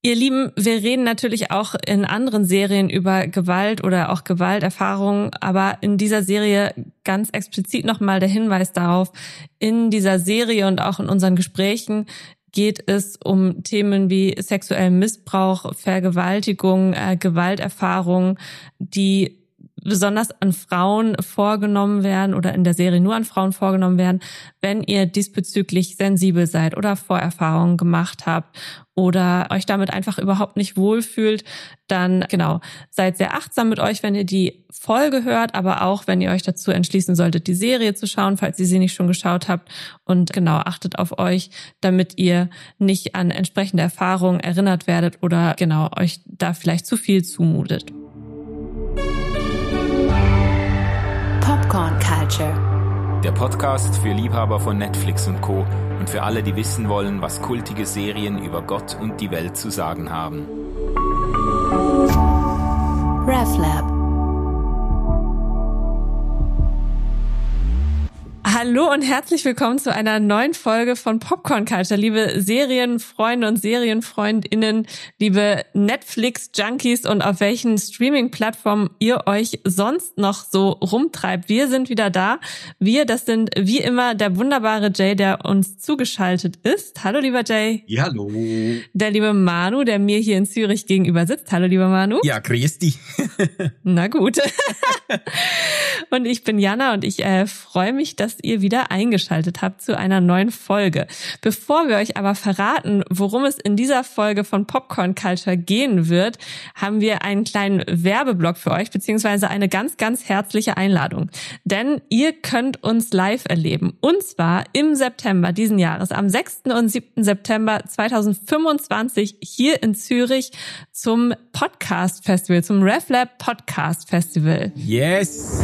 Ihr Lieben, wir reden natürlich auch in anderen Serien über Gewalt oder auch Gewalterfahrungen, aber in dieser Serie ganz explizit nochmal der Hinweis darauf, in dieser Serie und auch in unseren Gesprächen geht es um Themen wie sexuellen Missbrauch, Vergewaltigung, Gewalterfahrungen, die besonders an Frauen vorgenommen werden oder in der Serie nur an Frauen vorgenommen werden. Wenn ihr diesbezüglich sensibel seid oder Vorerfahrungen gemacht habt oder euch damit einfach überhaupt nicht wohlfühlt, dann seid sehr achtsam mit euch, wenn ihr die Folge hört, aber auch, wenn ihr euch dazu entschließen solltet, die Serie zu schauen, falls ihr sie nicht schon geschaut habt. Und achtet auf euch, damit ihr nicht an entsprechende Erfahrungen erinnert werdet oder euch da vielleicht zu viel zumutet. Popcorn Culture. Der Podcast für Liebhaber von Netflix und Co. und für alle, die wissen wollen, was kultige Serien über Gott und die Welt zu sagen haben. RefLab. Hallo und herzlich willkommen zu einer neuen Folge von Popcorn Culture. Liebe Serienfreunde und Serienfreundinnen, liebe Netflix-Junkies und auf welchen Streaming-Plattformen ihr euch sonst noch so rumtreibt. Wir sind wieder da. Das sind wie immer der wunderbare Jay, der uns zugeschaltet ist. Hallo, lieber Jay. Ja, hallo. Der liebe Manu, der mir hier in Zürich gegenüber sitzt. Hallo, lieber Manu. Ja, grüß dich. Na gut. Und ich bin Jana und ich freue mich, dass ihr wieder eingeschaltet habt zu einer neuen Folge. Bevor wir euch aber verraten, worum es in dieser Folge von Popcorn Culture gehen wird, haben wir einen kleinen Werbeblock für euch, beziehungsweise eine ganz, ganz herzliche Einladung. Denn ihr könnt uns live erleben. Und zwar im September diesen Jahres, am 6. und 7. September 2025 hier in Zürich zum Podcast Festival, zum RefLab Podcast Festival. Yes!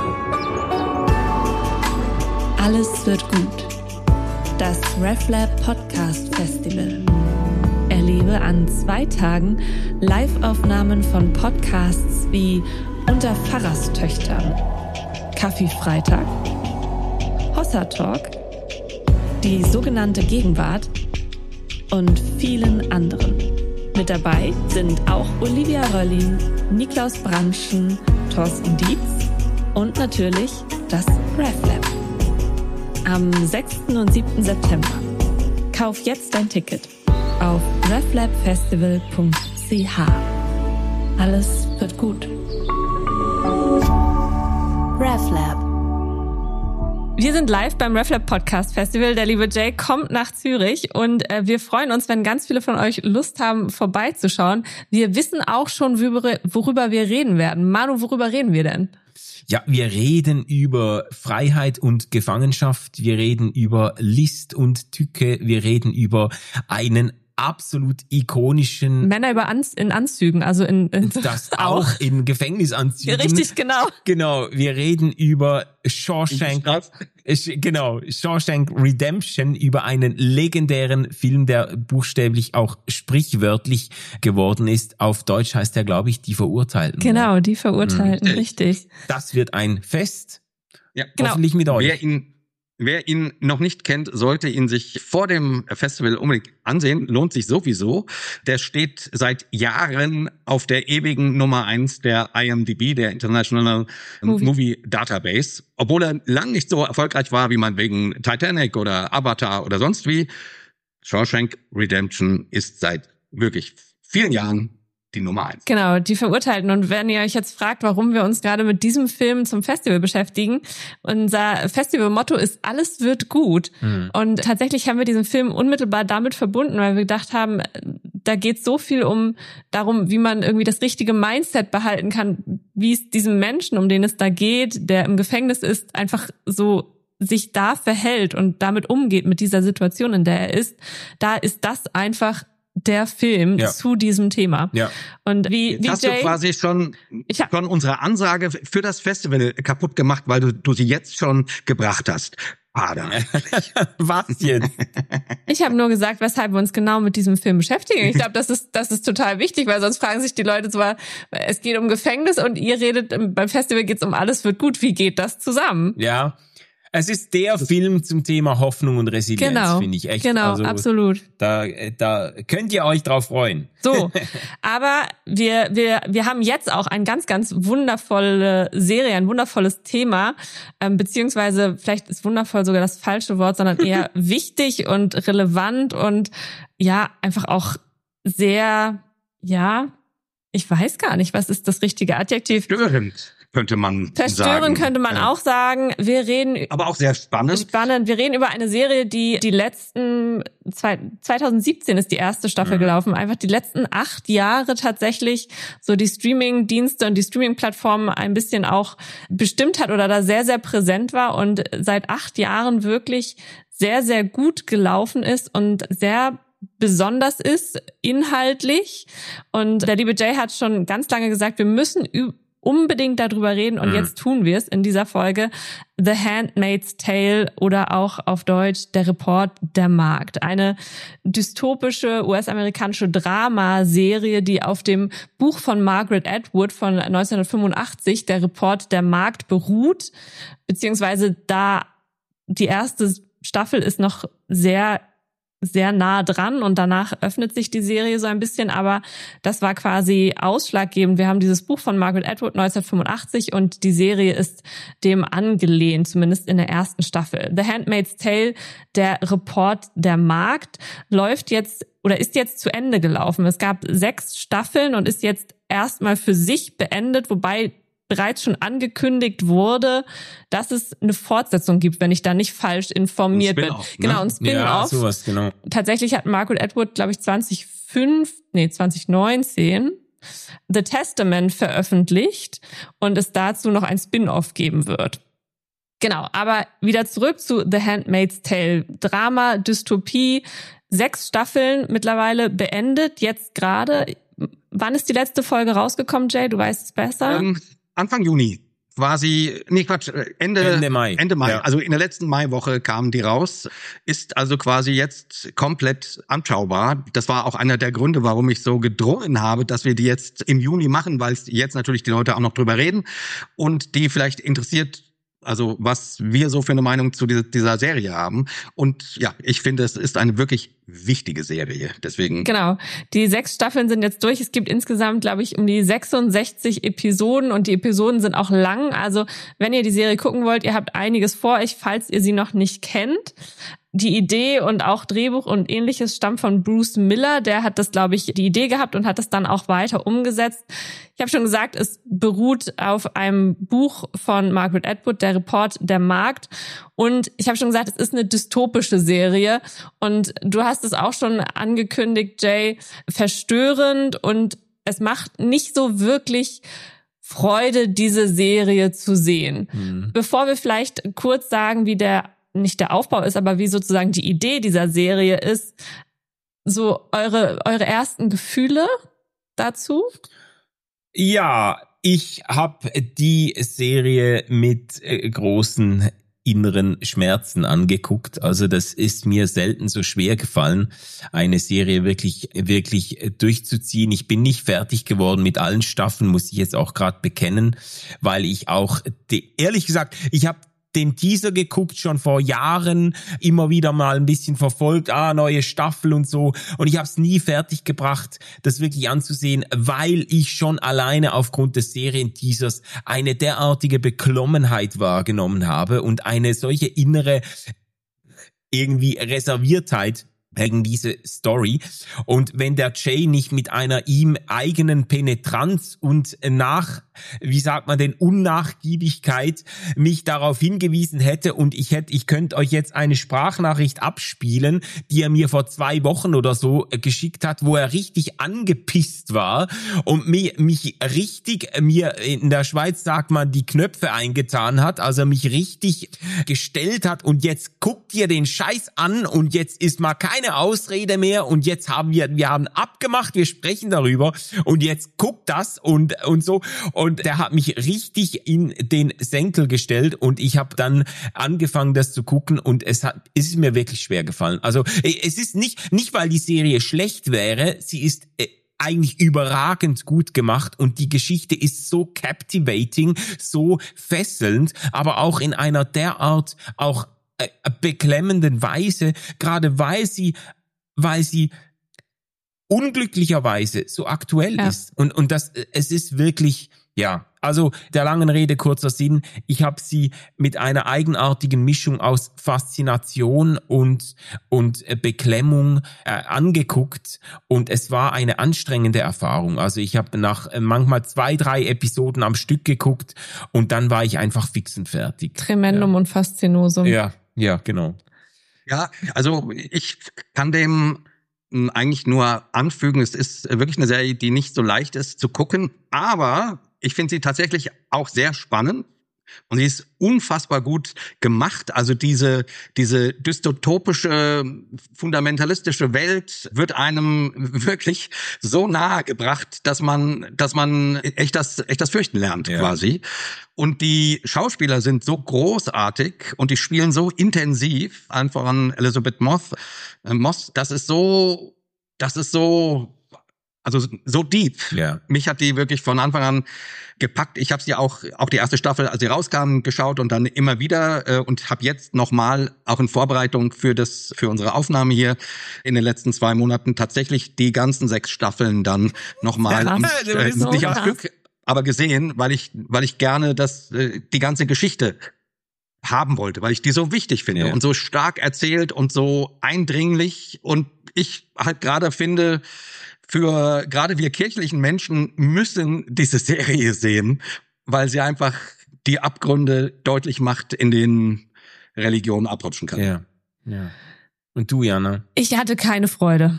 Alles wird gut. Das RefLab Podcast Festival. Erlebe an 2 Tagen Live-Aufnahmen von Podcasts wie Unter Pfarrerstöchtern, Kaffee-Freitag, Hossa Talk, die sogenannte Gegenwart und vielen anderen. Mit dabei sind auch Olivia Röllin, Niklaus Branschen, Thorsten Dietz und natürlich das RefLab. Am 6. und 7. September. Kauf jetzt dein Ticket auf reflabfestival.ch. Alles wird gut. RefLab. Wir sind live beim RefLab Podcast Festival. Der liebe Jay kommt nach Zürich und wir freuen uns, wenn ganz viele von euch Lust haben, vorbeizuschauen. Wir wissen auch schon, worüber wir reden werden. Manu, worüber reden wir denn? Ja, wir reden über Freiheit und Gefangenschaft, wir reden über List und Tücke, wir reden über einen absolut ikonischen... Männer in Anzügen, also in das auch in Gefängnisanzügen. Richtig, genau. Genau, wir reden über Shawshank Redemption, über einen legendären Film, der buchstäblich auch sprichwörtlich geworden ist. Auf Deutsch heißt der, glaube ich, Die Verurteilten. Genau, Die Verurteilten, richtig. Das wird ein Fest. Ja, genau. Hoffentlich mit euch. Wer ihn noch nicht kennt, sollte ihn sich vor dem Festival unbedingt ansehen. Lohnt sich sowieso. Der steht seit Jahren auf der ewigen Nummer 1 der IMDb, der International Movie Database. Obwohl er lang nicht so erfolgreich war, wie man wegen Titanic oder Avatar oder sonst wie. Shawshank Redemption ist seit wirklich vielen Jahren die Nummer 1. Genau, Die Verurteilten. Und wenn ihr euch jetzt fragt, warum wir uns gerade mit diesem Film zum Festival beschäftigen, unser Festivalmotto ist Alles wird gut. Mhm. Und tatsächlich haben wir diesen Film unmittelbar damit verbunden, weil wir gedacht haben, da geht so viel darum, wie man irgendwie das richtige Mindset behalten kann, wie es diesem Menschen, um den es da geht, der im Gefängnis ist, einfach so sich da verhält und damit umgeht mit dieser Situation, in der er ist. Da ist das einfach der Film zu diesem Thema. Ja. Und wie hast du quasi schon unsere Ansage für das Festival kaputt gemacht, weil du sie jetzt schon gebracht hast. Was jetzt? Ich habe nur gesagt, weshalb wir uns genau mit diesem Film beschäftigen. Ich glaube, das ist total wichtig, weil sonst fragen sich die Leute zwar, es geht um Gefängnis und ihr redet, beim Festival geht's um Alles wird gut. Wie geht das zusammen? Ja. Es ist der Film zum Thema Hoffnung und Resilienz, finde ich echt. Genau, also, absolut. Da könnt ihr euch drauf freuen. So, aber wir haben jetzt auch eine ganz, ganz wundervolle Serie, ein wundervolles Thema, beziehungsweise vielleicht ist wundervoll sogar das falsche Wort, sondern eher wichtig und relevant und ja, einfach auch sehr, ja, ich weiß gar nicht, was ist das richtige Adjektiv? Störend, könnte man sagen. Verstörend könnte man auch sagen. Wir reden aber auch sehr spannend. Wir reden über eine Serie, die letzten 2017 ist die erste Staffel gelaufen. Einfach die letzten 8 Jahre tatsächlich so die Streaming-Dienste und die Streaming-Plattformen ein bisschen auch bestimmt hat oder da sehr, sehr präsent war und seit 8 Jahren wirklich sehr, sehr gut gelaufen ist und sehr besonders ist, inhaltlich. Und der liebe Jay hat schon ganz lange gesagt, wir müssen unbedingt darüber reden und jetzt tun wir es in dieser Folge. The Handmaid's Tale oder auch auf Deutsch Der Report der Magd. Eine dystopische US-amerikanische Dramaserie, die auf dem Buch von Margaret Atwood von 1985, Der Report der Magd, beruht. Beziehungsweise da die erste Staffel ist noch sehr nah dran und danach öffnet sich die Serie so ein bisschen, aber das war quasi ausschlaggebend. Wir haben dieses Buch von Margaret Atwood 1985 und die Serie ist dem angelehnt, zumindest in der ersten Staffel. The Handmaid's Tale, der Report der Magd, läuft jetzt oder ist jetzt zu Ende gelaufen. Es gab 6 Staffeln und ist jetzt erstmal für sich beendet, wobei bereits schon angekündigt wurde, dass es eine Fortsetzung gibt, wenn ich da nicht falsch informiert bin. Genau, ein Spin-off. Ja, sowas, genau. Tatsächlich hat Margaret Atwood, glaube ich, 2019 The Testament veröffentlicht und es dazu noch ein Spin-off geben wird. Genau, aber wieder zurück zu The Handmaid's Tale. Drama, Dystopie, 6 Staffeln mittlerweile beendet, jetzt gerade. Wann ist die letzte Folge rausgekommen, Jay? Du weißt es besser. Anfang Juni. Ende Mai. Ja. Also in der letzten Maiwoche kamen die raus. Ist also quasi jetzt komplett anschaubar. Das war auch einer der Gründe, warum ich so gedrungen habe, dass wir die jetzt im Juni machen, weil jetzt natürlich die Leute auch noch drüber reden und die vielleicht interessiert, also was wir so für eine Meinung zu dieser Serie haben. Und ja, ich finde, es ist eine wirklich wichtige Serie. Deswegen. Genau. Die 6 Staffeln sind jetzt durch. Es gibt insgesamt, glaube ich, um die 66 Episoden und die Episoden sind auch lang. Also wenn ihr die Serie gucken wollt, ihr habt einiges vor euch, falls ihr sie noch nicht kennt. Die Idee und auch Drehbuch und ähnliches stammt von Bruce Miller. Der hat das, glaube ich, die Idee gehabt und hat das dann auch weiter umgesetzt. Ich habe schon gesagt, es beruht auf einem Buch von Margaret Atwood, Der Report der Magd. Und ich habe schon gesagt, es ist eine dystopische Serie. Und du hast es auch schon angekündigt, Jay, verstörend. Und es macht nicht so wirklich Freude, diese Serie zu sehen. Bevor wir vielleicht kurz sagen, wie nicht der Aufbau ist, aber wie sozusagen die Idee dieser Serie ist, so eure ersten Gefühle dazu? Ja, ich habe die Serie mit großen inneren Schmerzen angeguckt. Also das ist mir selten so schwer gefallen, eine Serie wirklich durchzuziehen. Ich bin nicht fertig geworden mit allen Staffeln, muss ich jetzt auch gerade bekennen, weil ich auch, ehrlich gesagt, ich habe den Teaser geguckt, schon vor Jahren, immer wieder mal ein bisschen verfolgt, neue Staffel und so. Und ich habe es nie fertig gebracht, das wirklich anzusehen, weil ich schon alleine aufgrund des Serienteasers eine derartige Beklommenheit wahrgenommen habe und eine solche innere irgendwie Reserviertheit wegen diese Story. Und wenn der Jay nicht mit einer ihm eigenen Penetranz und Unnachgiebigkeit mich darauf hingewiesen hätte und ich könnte euch jetzt eine Sprachnachricht abspielen, die er mir vor 2 Wochen oder so geschickt hat, wo er richtig angepisst war und mir in der Schweiz sagt man, die Knöpfe eingetan hat, also mich richtig gestellt hat und jetzt guckt ihr den Scheiß an und jetzt ist mal keine Ausrede mehr und jetzt haben wir haben abgemacht, wir sprechen darüber und jetzt guckt das und so und der hat mich richtig in den Senkel gestellt und ich habe dann angefangen, das zu gucken und es ist mir wirklich schwer gefallen. Also es ist nicht weil die Serie schlecht wäre, sie ist eigentlich überragend gut gemacht und die Geschichte ist so captivating, so fesselnd, aber auch in einer derart auch beklemmenden Weise, gerade weil sie unglücklicherweise so aktuell ist. Und es ist wirklich, also der langen Rede kurzer Sinn, ich habe sie mit einer eigenartigen Mischung aus Faszination und Beklemmung angeguckt und es war eine anstrengende Erfahrung. Also ich habe nach manchmal 2-3 Episoden am Stück geguckt und dann war ich einfach fix und fertig. Tremendum und Faszinosum. Ja, genau. Ja, also ich kann dem eigentlich nur anfügen, es ist wirklich eine Serie, die nicht so leicht ist zu gucken, aber ich finde sie tatsächlich auch sehr spannend und sie ist unfassbar gut gemacht. Also diese dystopische, fundamentalistische Welt wird einem wirklich so nahe gebracht, dass man echt das Fürchten lernt quasi. Und die Schauspieler sind so großartig und die spielen so intensiv, allen voran Elizabeth Moss, das ist so, also so deep. Ja. Mich hat die wirklich von Anfang an gepackt. Ich habe sie auch die erste Staffel, als sie rauskam, geschaut und dann immer wieder und habe jetzt nochmal auch in Vorbereitung für unsere Aufnahme hier in den letzten 2 Monaten tatsächlich die ganzen 6 Staffeln dann nochmal nicht am Stück, aber gesehen, weil ich gerne die ganze Geschichte haben wollte, weil ich die so wichtig finde und so stark erzählt und so eindringlich und ich halt gerade finde, für gerade wir kirchlichen Menschen müssen diese Serie sehen, weil sie einfach die Abgründe deutlich macht, in denen Religion abrutschen kann. Ja. Und du, Jana? Ich hatte keine Freude.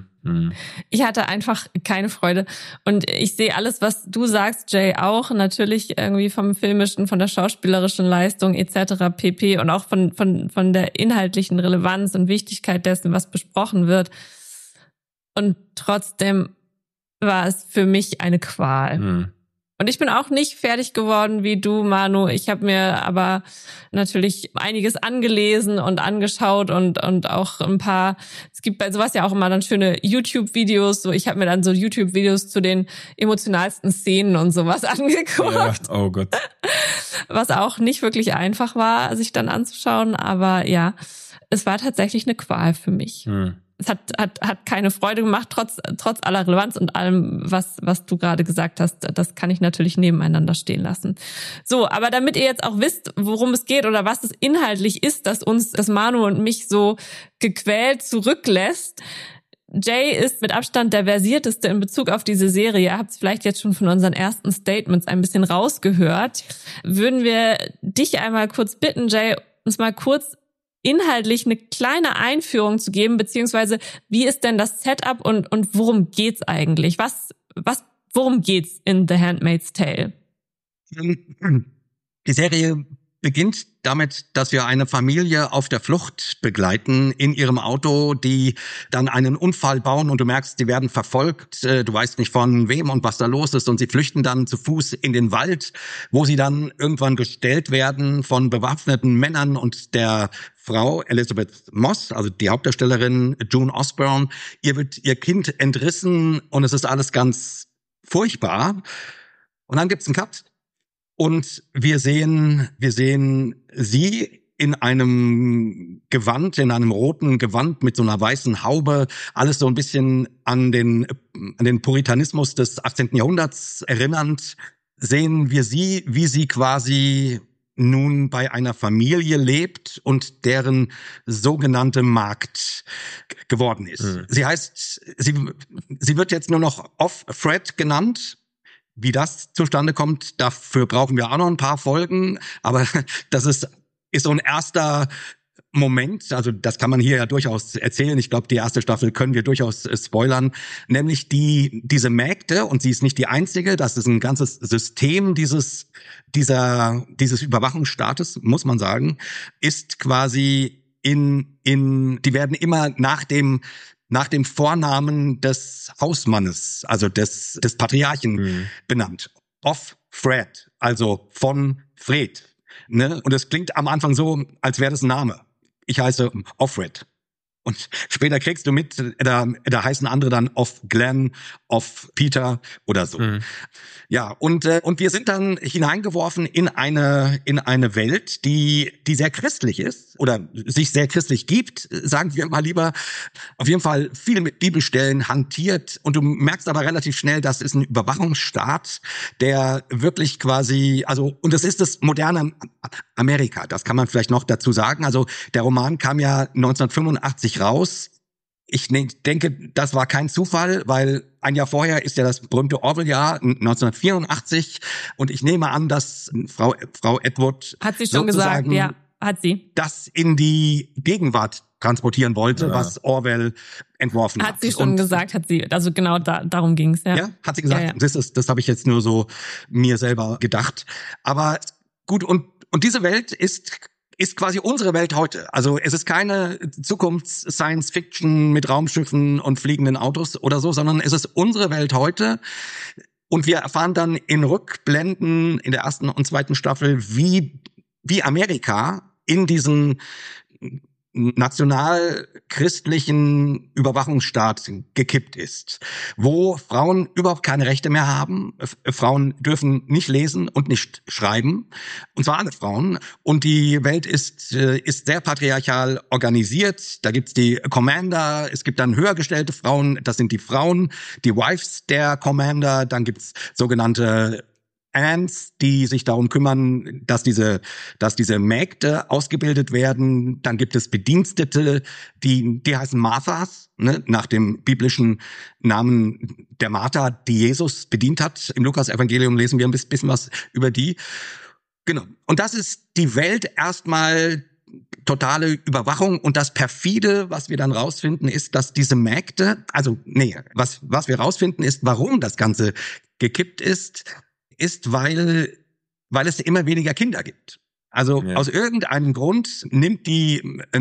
Ich hatte einfach keine Freude. Und ich sehe alles, was du sagst, Jay, auch natürlich irgendwie vom filmischen, von der schauspielerischen Leistung etc. pp. Und auch von der inhaltlichen Relevanz und Wichtigkeit dessen, was besprochen wird. Und trotzdem war es für mich eine Qual. Und ich bin auch nicht fertig geworden wie du, Manu. Ich habe mir aber natürlich einiges angelesen und angeschaut und auch ein paar, es gibt bei sowas ja auch immer dann schöne YouTube-Videos. So, ich habe mir dann so YouTube-Videos zu den emotionalsten Szenen und sowas angeguckt. Ja, oh Gott. Was auch nicht wirklich einfach war, sich dann anzuschauen. Aber ja, es war tatsächlich eine Qual für mich. Es hat keine Freude gemacht, trotz aller Relevanz und allem, was du gerade gesagt hast. Das kann ich natürlich nebeneinander stehen lassen. So, aber damit ihr jetzt auch wisst, worum es geht oder was es inhaltlich ist, das Manu und mich so gequält zurücklässt. Jay ist mit Abstand der versierteste in Bezug auf diese Serie. Ihr habt es vielleicht jetzt schon von unseren ersten Statements ein bisschen rausgehört. Würden wir dich einmal kurz bitten, Jay, uns mal kurz inhaltlich eine kleine Einführung zu geben, beziehungsweise wie ist denn das Setup und worum geht's eigentlich? Worum geht's in The Handmaid's Tale? Die Serie beginnt damit, dass wir eine Familie auf der Flucht begleiten in ihrem Auto, die dann einen Unfall bauen und du merkst, die werden verfolgt. Du weißt nicht von wem und was da los ist und sie flüchten dann zu Fuß in den Wald, wo sie dann irgendwann gestellt werden von bewaffneten Männern und der Frau Elizabeth Moss, also die Hauptdarstellerin June Osborne. Ihr wird ihr Kind entrissen und es ist alles ganz furchtbar. Und dann gibt's einen Cut. Und wir sehen sie in einem Gewand, in einem roten Gewand mit so einer weißen Haube, alles so ein bisschen an den Puritanismus des 18. Jahrhunderts erinnernd, sehen wir sie, wie sie quasi nun bei einer Familie lebt und deren sogenannte Magd geworden ist. Sie heißt, sie wird jetzt nur noch Offred genannt. Wie das zustande kommt, dafür brauchen wir auch noch ein paar Folgen. Aber das ist so ein erster Moment. Also das kann man hier ja durchaus erzählen. Ich glaube, die erste Staffel können wir durchaus spoilern. Nämlich diese Mägde, und sie ist nicht die einzige, das ist ein ganzes System dieses Überwachungsstaates, muss man sagen, ist quasi die werden immer nach dem Vornamen des Hausmannes, also des Patriarchen benannt. Offred, also von Fred. Ne? Und es klingt am Anfang so, als wäre das ein Name. Ich heiße Offred. Und später kriegst du mit, da heißen andere dann of Glenn, of Peter oder so. Ja, und wir sind dann hineingeworfen in eine Welt, die sehr christlich ist oder sich sehr christlich gibt, sagen wir mal lieber. Auf jeden Fall viel mit Bibelstellen hantiert. Und du merkst aber relativ schnell, das ist ein Überwachungsstaat, der wirklich quasi, also, und das ist das moderne Amerika. Das kann man vielleicht noch dazu sagen. Also, der Roman kam ja 1985 raus. Ich denke, das war kein Zufall, weil ein Jahr vorher ist ja das berühmte Orwell-Jahr 1984 und ich nehme an, dass Frau Atwood hat sie schon gesagt, ja, hat sie das in die Gegenwart transportieren wollte, was Orwell entworfen hat. Hat sie schon gesagt, also genau darum ging's, ja. Ja, hat sie gesagt. Ja. Das habe ich jetzt nur so mir selber gedacht. Aber gut, und diese Welt ist quasi unsere Welt heute. Also es ist keine Zukunfts-Science-Fiction mit Raumschiffen und fliegenden Autos oder so, sondern es ist unsere Welt heute. Und wir erfahren dann in Rückblenden in der ersten und zweiten Staffel, wie Amerika in diesen national-christlichen Überwachungsstaat gekippt ist, wo Frauen überhaupt keine Rechte mehr haben. Frauen dürfen nicht lesen und nicht schreiben, und zwar alle Frauen. Und die Welt ist sehr patriarchal organisiert. Da gibt's die Commander, es gibt dann höher gestellte Frauen, das sind die Frauen, die Wives der Commander. Dann gibt's sogenannte Ants, die sich darum kümmern, dass diese Mägde ausgebildet werden. Dann gibt es Bedienstete, die heißen Marthas, ne, nach dem biblischen Namen der Martha, die Jesus bedient hat. Im Lukas-Evangelium lesen wir ein bisschen was über die. Genau. Und das ist die Welt erstmal totale Überwachung. Und das perfide, was wir dann rausfinden, ist, dass diese Mägde, was wir rausfinden, ist, warum das Ganze gekippt ist, weil es immer weniger Kinder gibt. Also aus irgendeinem Grund hat die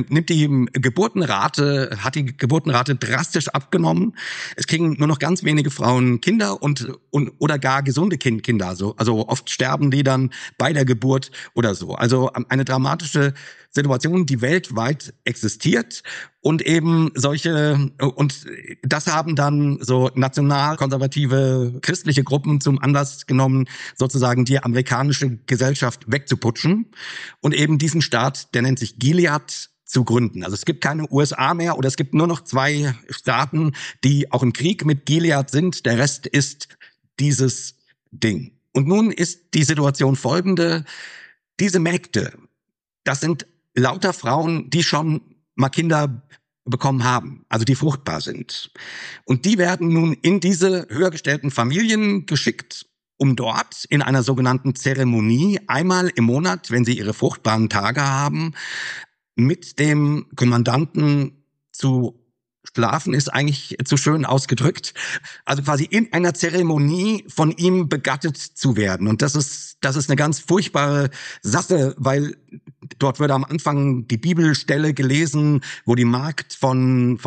Geburtenrate drastisch abgenommen. Es kriegen nur noch ganz wenige Frauen Kinder oder gar gesunde Kinder. Also oft sterben die dann bei der Geburt oder so. Also eine dramatische Situation, die weltweit existiert und eben und das haben dann so nationalkonservative christliche Gruppen zum Anlass genommen, sozusagen die amerikanische Gesellschaft wegzuputschen und eben diesen Staat, der nennt sich Gilead, zu gründen. Also es gibt keine USA mehr oder es gibt nur noch 2 Staaten, die auch im Krieg mit Gilead sind. Der Rest ist dieses Ding. Und nun ist die Situation folgende: Diese Mägde, das sind lauter Frauen, die schon mal Kinder bekommen haben, also die fruchtbar sind. Und die werden nun in diese höher gestellten Familien geschickt, um dort in einer sogenannten Zeremonie einmal im Monat, wenn sie ihre fruchtbaren Tage haben, mit dem Kommandanten zu schlafen, ist eigentlich zu schön ausgedrückt. Also quasi in einer Zeremonie von ihm begattet zu werden. Und das ist eine ganz furchtbare Sache, weil dort wird am Anfang die Bibelstelle gelesen, wo die Magd von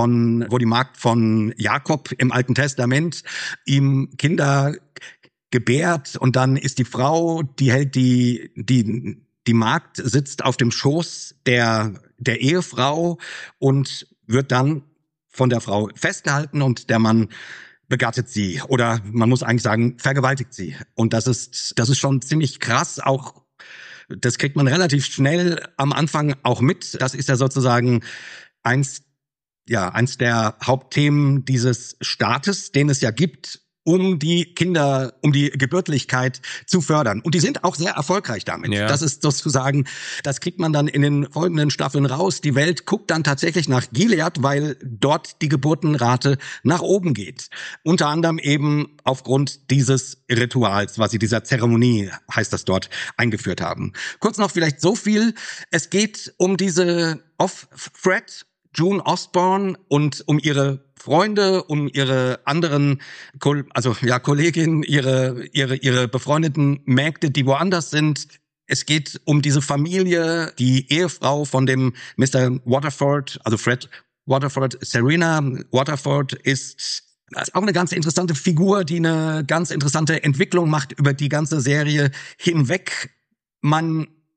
Jakob im Alten Testament ihm Kinder gebärt, und dann ist die Frau, die hält die Magd sitzt auf dem Schoß der Ehefrau und wird dann von der Frau festgehalten und der Mann begattet sie, oder man muss eigentlich sagen, vergewaltigt sie. Und das ist schon ziemlich krass, auch das kriegt man relativ schnell am Anfang auch mit. Das ist ja sozusagen eins der Hauptthemen dieses Staates, den es ja gibt, um die Geburtlichkeit zu fördern. Und die sind auch sehr erfolgreich damit. Ja. Das ist sozusagen, das kriegt man dann in den folgenden Staffeln raus. Die Welt guckt dann tatsächlich nach Gilead, weil dort die Geburtenrate nach oben geht. Unter anderem eben aufgrund dieses Rituals, was sie dieser Zeremonie, heißt das dort, eingeführt haben. Kurz noch vielleicht so viel. Es geht um diese Off-Thread, June Osborne, und um ihre Freunde, um ihre anderen Kolleginnen, ihre befreundeten Mägde, die woanders sind. Es geht um diese Familie, die Ehefrau von dem Mr. Waterford, also Fred Waterford. Serena Waterford ist auch eine ganz interessante Figur, die eine ganz interessante Entwicklung macht über die ganze Serie hinweg. Man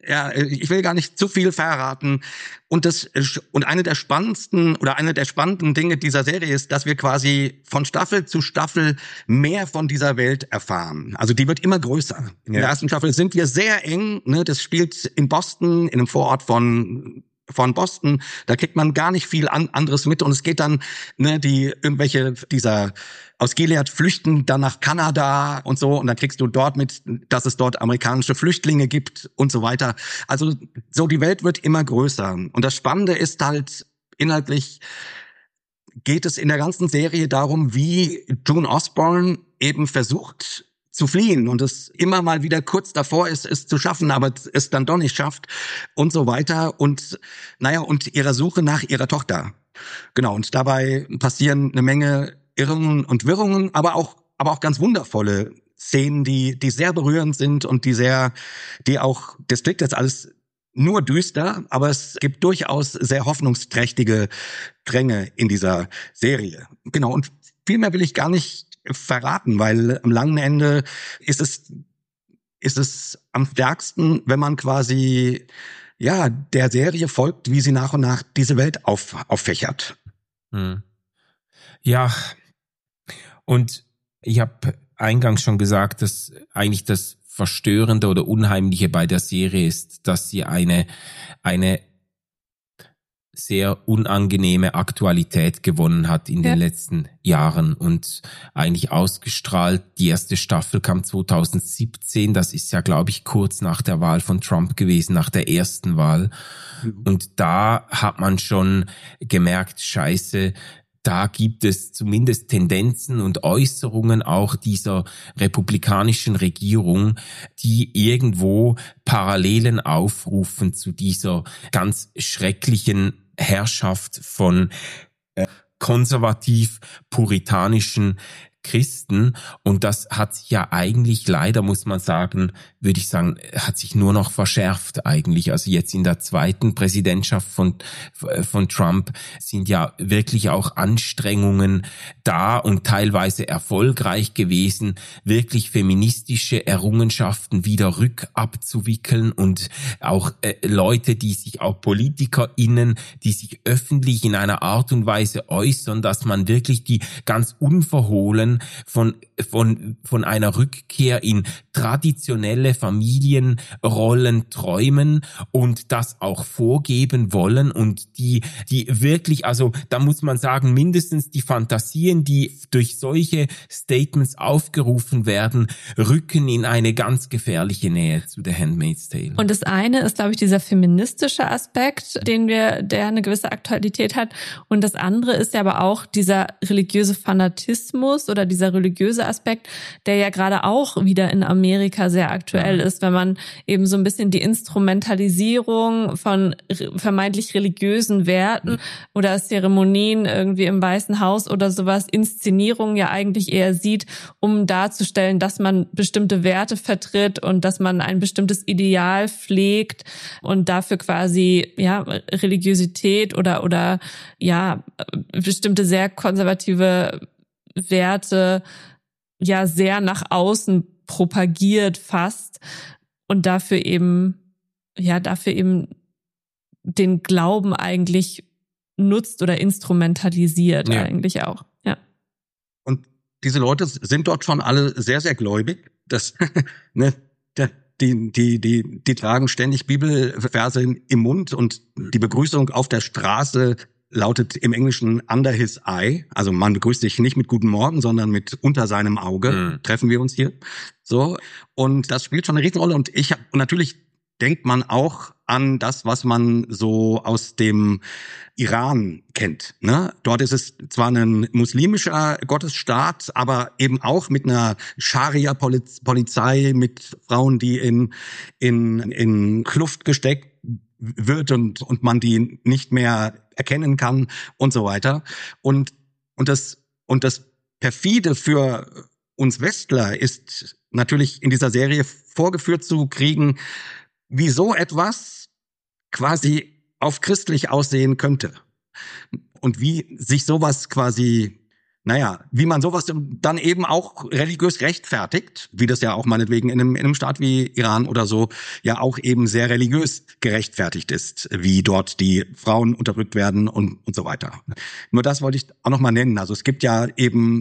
Ja, ich will gar nicht zu viel verraten. Und eine der spannenden Dinge dieser Serie ist, dass wir quasi von Staffel zu Staffel mehr von dieser Welt erfahren. Also die wird immer größer. In der ersten Staffel sind wir sehr eng, ne? Das spielt in Boston, in einem Vorort von Boston, da kriegt man gar nicht viel anderes mit und es geht dann, ne, dieser aus Gilead flüchten dann nach Kanada und so und dann kriegst du dort mit, dass es dort amerikanische Flüchtlinge gibt und so weiter. Also so die Welt wird immer größer und das Spannende ist halt, inhaltlich geht es in der ganzen Serie darum, wie June Osborne eben versucht zu fliehen und es immer mal wieder kurz davor ist, es zu schaffen, aber es dann doch nicht schafft und so weiter und ihrer Suche nach ihrer Tochter. Genau, und dabei passieren eine Menge Irrungen und Wirrungen, aber auch ganz wundervolle Szenen, die sehr berührend sind und das klingt jetzt alles nur düster, aber es gibt durchaus sehr hoffnungsträchtige Stränge in dieser Serie. Genau, und viel mehr will ich gar nicht verraten, weil am langen Ende ist es am stärksten, wenn man quasi der Serie folgt, wie sie nach und nach diese Welt auffächert. Ja, und ich habe eingangs schon gesagt, dass eigentlich das Verstörende oder Unheimliche bei der Serie ist, dass sie eine sehr unangenehme Aktualität gewonnen hat in den letzten Jahren und eigentlich ausgestrahlt. Die erste Staffel kam 2017, das ist ja, glaube ich, kurz nach der Wahl von Trump gewesen, nach der ersten Wahl. Und da hat man schon gemerkt, Scheiße, da gibt es zumindest Tendenzen und Äußerungen auch dieser republikanischen Regierung, die irgendwo Parallelen aufrufen zu dieser ganz schrecklichen Herrschaft von konservativ-puritanischen Christen. Und das hat sich ja eigentlich leider, muss man sagen, würde ich sagen, hat sich nur noch verschärft eigentlich. Also jetzt in der zweiten Präsidentschaft von Trump sind ja wirklich auch Anstrengungen da und teilweise erfolgreich gewesen, wirklich feministische Errungenschaften wieder rückabzuwickeln und auch Leute, auch PolitikerInnen, die sich öffentlich in einer Art und Weise äußern, dass man wirklich die ganz unverhohlen von einer Rückkehr in traditionelle Familienrollen träumen und das auch vorgeben wollen und die wirklich, also da muss man sagen, mindestens die Fantasien, die durch solche Statements aufgerufen werden, rücken in eine ganz gefährliche Nähe zu The Handmaid's Tale. Und das eine ist, glaube ich, dieser feministische Aspekt, der eine gewisse Aktualität hat. Und das andere ist ja aber auch dieser religiöse Fanatismus oder dieser religiöse Aspekt, der ja gerade auch wieder in Amerika sehr aktuell ist, wenn man eben so ein bisschen die Instrumentalisierung von vermeintlich religiösen Werten oder Zeremonien irgendwie im Weißen Haus oder sowas, Inszenierungen ja eigentlich eher sieht, um darzustellen, dass man bestimmte Werte vertritt und dass man ein bestimmtes Ideal pflegt und dafür quasi Religiosität oder bestimmte sehr konservative Werte sehr nach außen propagiert fast und dafür eben den Glauben eigentlich nutzt oder instrumentalisiert eigentlich auch. Ja. Und diese Leute sind dort schon alle sehr, sehr gläubig. Das, die tragen ständig Bibelverse im Mund und die Begrüßung auf der Straße lautet im Englischen under his eye. Also man begrüßt sich nicht mit guten Morgen, sondern mit unter seinem Auge. Treffen wir uns hier. So. Und das spielt schon eine Riesenrolle. Und natürlich denkt man auch an das, was man so aus dem Iran kennt. Ne? Dort ist es zwar ein muslimischer Gottesstaat, aber eben auch mit einer Scharia-Polizei, mit Frauen, die in Kluft gesteckt wird und man die nicht mehr erkennen kann und so weiter. Und das perfide für uns Westler ist natürlich in dieser Serie vorgeführt zu kriegen, wie so etwas quasi auf christlich aussehen könnte. Und wie sich sowas quasi naja, wie man sowas dann eben auch religiös rechtfertigt, wie das ja auch meinetwegen in einem Staat wie Iran oder so ja auch eben sehr religiös gerechtfertigt ist, wie dort die Frauen unterdrückt werden und so weiter. Nur das wollte ich auch noch mal nennen. Also es gibt ja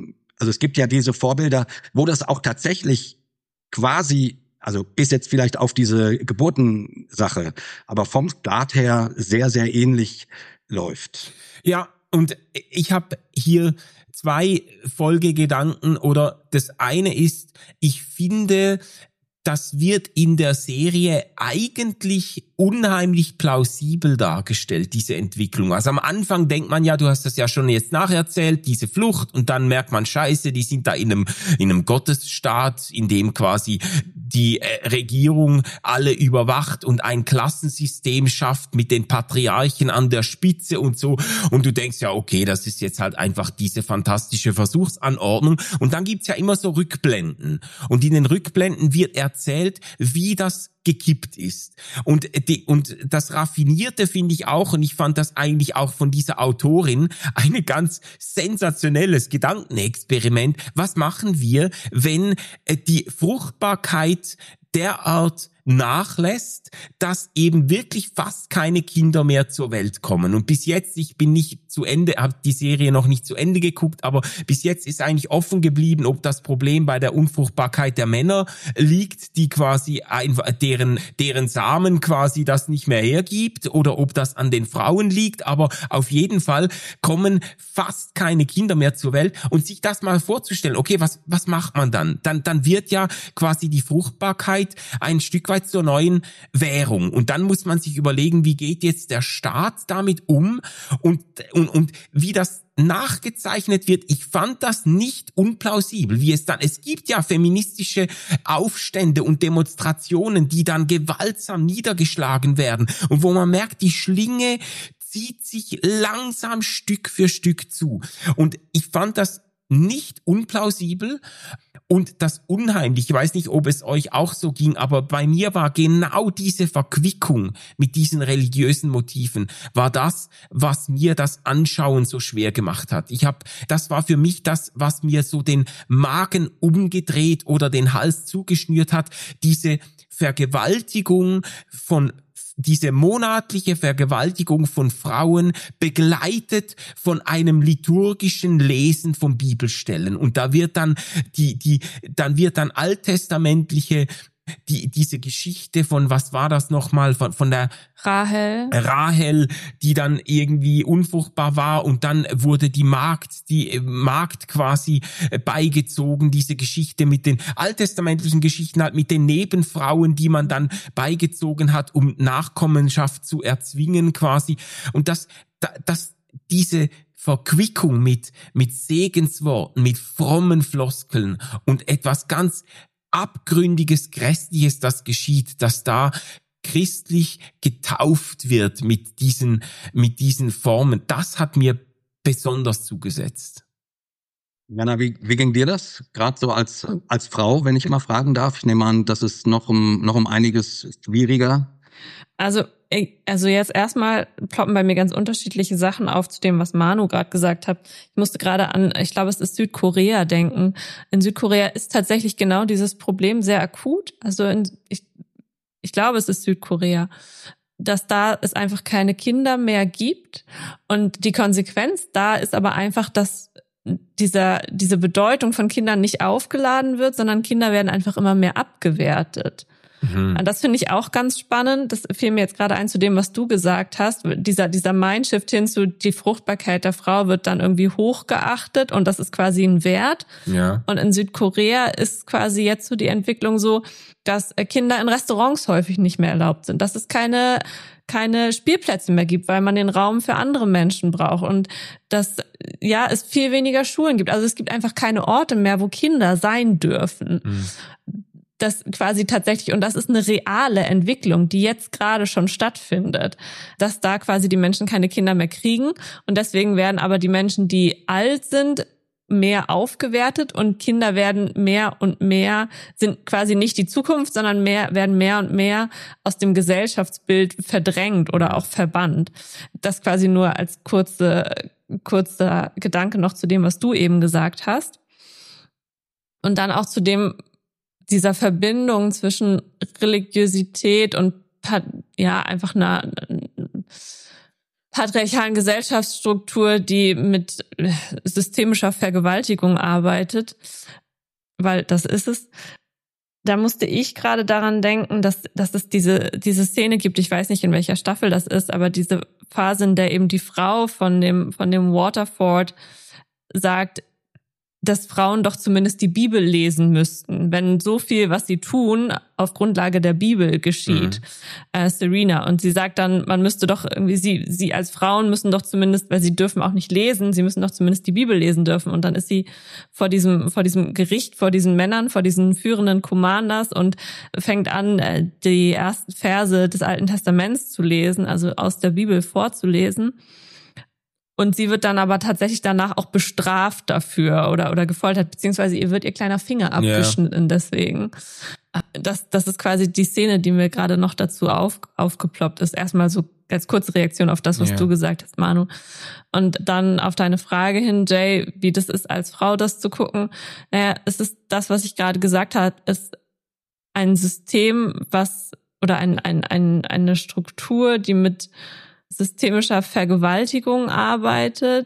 diese Vorbilder, wo das auch tatsächlich quasi, also bis jetzt vielleicht auf diese Geburtensache, aber vom Start her sehr, sehr ähnlich läuft. Ja, und ich habe hier 2 Folgegedanken, oder das eine ist, ich finde, das wird in der Serie eigentlich unheimlich plausibel dargestellt, diese Entwicklung. Also am Anfang denkt man ja, du hast das ja schon jetzt nacherzählt, diese Flucht, und dann merkt man, scheiße, die sind da in einem Gottesstaat, in dem quasi die Regierung alle überwacht und ein Klassensystem schafft mit den Patriarchen an der Spitze und so. Und du denkst ja, okay, das ist jetzt halt einfach diese fantastische Versuchsanordnung. Und dann gibt's ja immer so Rückblenden. Und in den Rückblenden wird erzählt, wie das gekippt ist. Und das Raffinierte finde ich auch, und ich fand das eigentlich auch von dieser Autorin ein ganz sensationelles Gedankenexperiment. Was machen wir, wenn die Fruchtbarkeit derart nachlässt, dass eben wirklich fast keine Kinder mehr zur Welt kommen? Und bis jetzt, ich bin nicht zu Ende, habe die Serie noch nicht zu Ende geguckt, aber bis jetzt ist eigentlich offen geblieben, ob das Problem bei der Unfruchtbarkeit der Männer liegt, die quasi deren Samen quasi das nicht mehr hergibt, oder ob das an den Frauen liegt. Aber auf jeden Fall kommen fast keine Kinder mehr zur Welt. Und sich das mal vorzustellen, okay, was macht man dann? Dann wird ja quasi die Fruchtbarkeit ein Stück weit zur neuen Währung. Und dann muss man sich überlegen, wie geht jetzt der Staat damit um, und wie das nachgezeichnet wird. Ich fand das nicht unplausibel, es gibt ja feministische Aufstände und Demonstrationen, die dann gewaltsam niedergeschlagen werden, und wo man merkt, die Schlinge zieht sich langsam Stück für Stück zu. Und ich fand das nicht unplausibel. Und das Unheimliche, ich weiß nicht, ob es euch auch so ging, aber bei mir war genau diese Verquickung mit diesen religiösen Motiven, war das, was mir das Anschauen so schwer gemacht hat. Das war für mich das, was mir so den Magen umgedreht oder den Hals zugeschnürt hat, diese monatliche Vergewaltigung von Frauen, begleitet von einem liturgischen Lesen von Bibelstellen. Und da wird dann dann alttestamentliche, diese Geschichte von, was war das nochmal, von der Rahel, die dann irgendwie unfruchtbar war, und dann wurde die Magd quasi beigezogen, diese Geschichte mit den alttestamentlichen Geschichten halt, mit den Nebenfrauen, die man dann beigezogen hat, um Nachkommenschaft zu erzwingen quasi. Und diese Verquickung mit Segensworten, mit frommen Floskeln und etwas ganz Abgründiges, Grässliches, das geschieht, dass da christlich getauft wird mit diesen Formen, das hat mir besonders zugesetzt. Jana, wie ging dir das? Gerade so als Frau, wenn ich mal fragen darf. Ich nehme an, das ist noch um einiges schwieriger. Also jetzt erstmal ploppen bei mir ganz unterschiedliche Sachen auf zu dem, was Manu gerade gesagt hat. Ich musste gerade an, ich glaube, es ist Südkorea denken. In Südkorea ist tatsächlich genau dieses Problem sehr akut. Also ich glaube, es ist Südkorea, dass da es einfach keine Kinder mehr gibt. Und die Konsequenz da ist aber einfach, dass diese Bedeutung von Kindern nicht aufgeladen wird, sondern Kinder werden einfach immer mehr abgewertet. Das finde ich auch ganz spannend. Das fiel mir jetzt gerade ein zu dem, was du gesagt hast. Dieser Mindshift hin zu die Fruchtbarkeit der Frau wird dann irgendwie hochgeachtet und das ist quasi ein Wert. Ja. Und in Südkorea ist quasi jetzt so die Entwicklung so, dass Kinder in Restaurants häufig nicht mehr erlaubt sind. Dass es keine Spielplätze mehr gibt, weil man den Raum für andere Menschen braucht und dass es viel weniger Schulen gibt. Also es gibt einfach keine Orte mehr, wo Kinder sein dürfen. Das quasi tatsächlich, und das ist eine reale Entwicklung, die jetzt gerade schon stattfindet, dass da quasi die Menschen keine Kinder mehr kriegen und deswegen werden aber die Menschen, die alt sind, mehr aufgewertet und Kinder werden mehr und mehr, sind quasi nicht die Zukunft, sondern werden mehr und mehr aus dem Gesellschaftsbild verdrängt oder auch verbannt. Das quasi nur als kurze kurzer Gedanke noch zu dem, was du eben gesagt hast. Und dann auch zu dieser Verbindung zwischen Religiosität und einfach einer patriarchalen Gesellschaftsstruktur, die mit systemischer Vergewaltigung arbeitet, weil das ist es. Da musste ich gerade daran denken, dass es diese Szene gibt, ich weiß nicht, in welcher Staffel das ist, aber diese Phase, in der eben die Frau von dem Waterford sagt, dass Frauen doch zumindest die Bibel lesen müssten, wenn so viel, was sie tun, auf Grundlage der Bibel geschieht. Serena. Und sie sagt dann, man müsste doch irgendwie, sie als Frauen müssen doch zumindest, weil sie dürfen auch nicht lesen, sie müssen doch zumindest die Bibel lesen dürfen. Und dann ist sie vor diesem Gericht, vor diesen Männern, vor diesen führenden Commanders und fängt an, die ersten Verse des Alten Testaments zu lesen, also aus der Bibel vorzulesen. Und sie wird dann aber tatsächlich danach auch bestraft dafür oder gefoltert, beziehungsweise ihr wird ihr kleiner Finger abgeschnitten deswegen. Das ist quasi die Szene, die mir gerade noch dazu aufgeploppt ist. Erstmal so als kurze Reaktion auf das, was du gesagt hast, Manu. Und dann auf deine Frage hin, Jay, wie das ist, als Frau das zu gucken. Naja, es ist das, was ich gerade gesagt habe, ist ein System, eine Struktur, die mit systemischer Vergewaltigung arbeitet,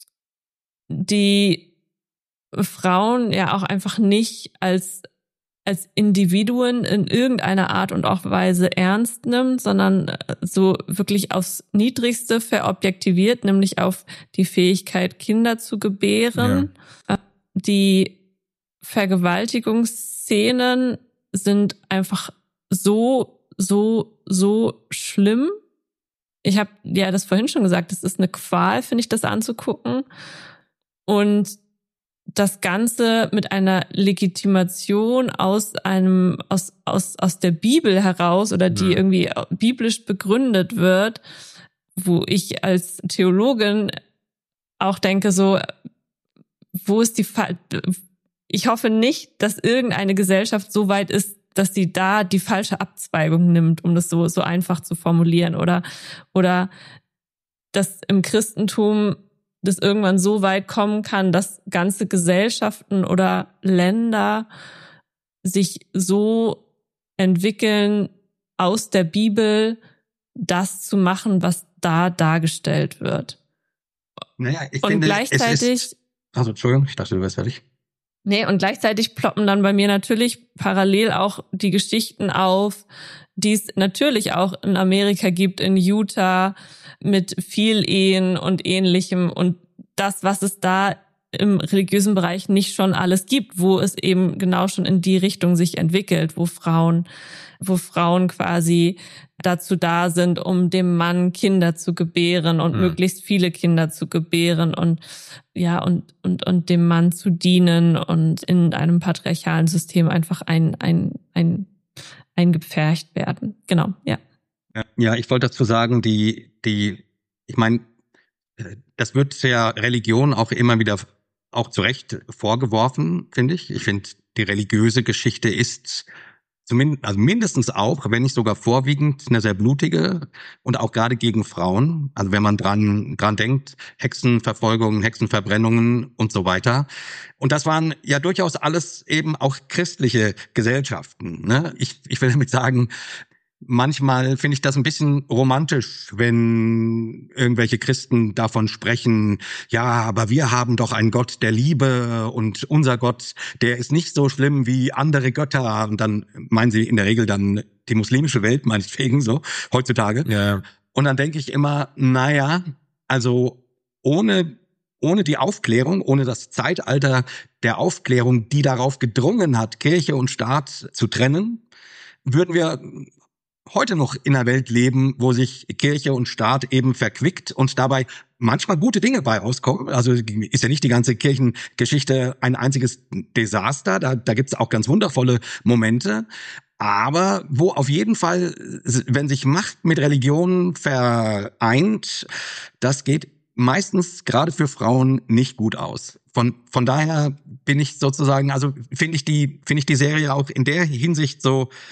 die Frauen ja auch einfach nicht als Individuen in irgendeiner Art und auch Weise ernst nimmt, sondern so wirklich aufs Niedrigste verobjektiviert, nämlich auf die Fähigkeit, Kinder zu gebären. Ja. Die Vergewaltigungsszenen sind einfach so schlimm. Ich habe ja das vorhin schon gesagt, es ist eine Qual, finde ich, das anzugucken. Und das Ganze mit einer Legitimation aus der Bibel heraus oder die irgendwie biblisch begründet wird, wo ich als Theologin auch denke, so, wo ist ich hoffe nicht, dass irgendeine Gesellschaft so weit ist, dass sie da die falsche Abzweigung nimmt, um das so einfach zu formulieren, oder dass im Christentum das irgendwann so weit kommen kann, dass ganze Gesellschaften oder Länder sich so entwickeln, aus der Bibel das zu machen, was da dargestellt wird. Naja, ich und finde, gleichzeitig, Entschuldigung, ich dachte, du wärst fertig. Nee, und gleichzeitig ploppen dann bei mir natürlich parallel auch die Geschichten auf, die es natürlich auch in Amerika gibt, in Utah, mit Vielehen und Ähnlichem. Und das, was es da im religiösen Bereich nicht schon alles gibt, wo es eben genau schon in die Richtung sich entwickelt, wo Frauen quasi dazu da sind, um dem Mann Kinder zu gebären und möglichst viele Kinder zu gebären und dem Mann zu dienen und in einem patriarchalen System einfach eingepfercht werden. Genau, ja. Ja, ich wollte dazu sagen, ich meine, das wird der Religion auch immer wieder auch zu Recht vorgeworfen, finde ich. Ich finde, die religiöse Geschichte ist mindestens auch, wenn nicht sogar vorwiegend, eine sehr blutige und auch gerade gegen Frauen. Also wenn man dran denkt, Hexenverfolgungen, Hexenverbrennungen und so weiter. Und das waren ja durchaus alles eben auch christliche Gesellschaften, ne? Ich will damit sagen, manchmal finde ich das ein bisschen romantisch, wenn irgendwelche Christen davon sprechen, ja, aber wir haben doch einen Gott der Liebe und unser Gott, der ist nicht so schlimm wie andere Götter. Und dann meinen sie in der Regel dann die muslimische Welt, meinetwegen so, heutzutage. Ja. Und dann denke ich immer, naja, also ohne die Aufklärung, ohne das Zeitalter der Aufklärung, die darauf gedrungen hat, Kirche und Staat zu trennen, würden wir heute noch in einer Welt leben, wo sich Kirche und Staat eben verquickt und dabei manchmal gute Dinge bei rauskommen. Also ist ja nicht die ganze Kirchengeschichte ein einziges Desaster. Da gibt's auch ganz wundervolle Momente. Aber wo auf jeden Fall, wenn sich Macht mit Religion vereint, das geht meistens gerade für Frauen nicht gut aus. Von daher bin ich sozusagen, also finde ich die Serie auch in der Hinsicht so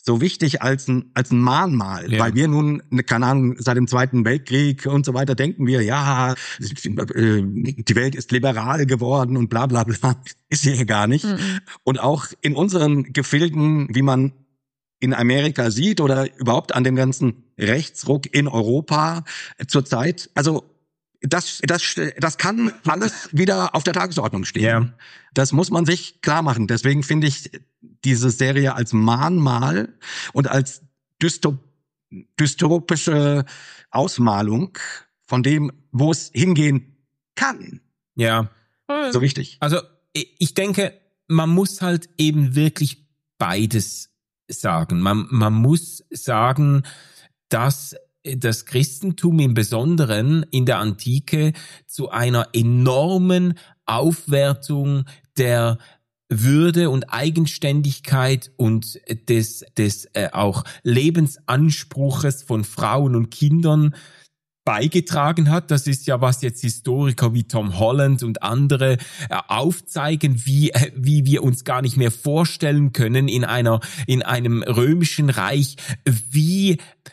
so wichtig als ein Mahnmal, weil wir nun, keine Ahnung, seit dem Zweiten Weltkrieg und so weiter denken wir, ja, die Welt ist liberal geworden und bla bla bla, ist sie ja gar nicht. Und auch in unseren Gefilden, wie man in Amerika sieht oder überhaupt an dem ganzen Rechtsruck in Europa zurzeit, also das kann alles wieder auf der Tagesordnung stehen. Ja. Das muss man sich klar machen. Deswegen finde ich diese Serie als Mahnmal und als dystopische Ausmalung von dem, wo es hingehen kann. Ja. So wichtig. Also ich denke, man muss halt eben wirklich beides sagen. Man muss sagen, dass das Christentum im Besonderen in der Antike zu einer enormen Aufwertung der Würde und Eigenständigkeit und des auch Lebensanspruches von Frauen und Kindern beigetragen hat. Das ist ja, was jetzt Historiker wie Tom Holland und andere aufzeigen, wie wir uns gar nicht mehr vorstellen können in einem römischen Reich, wie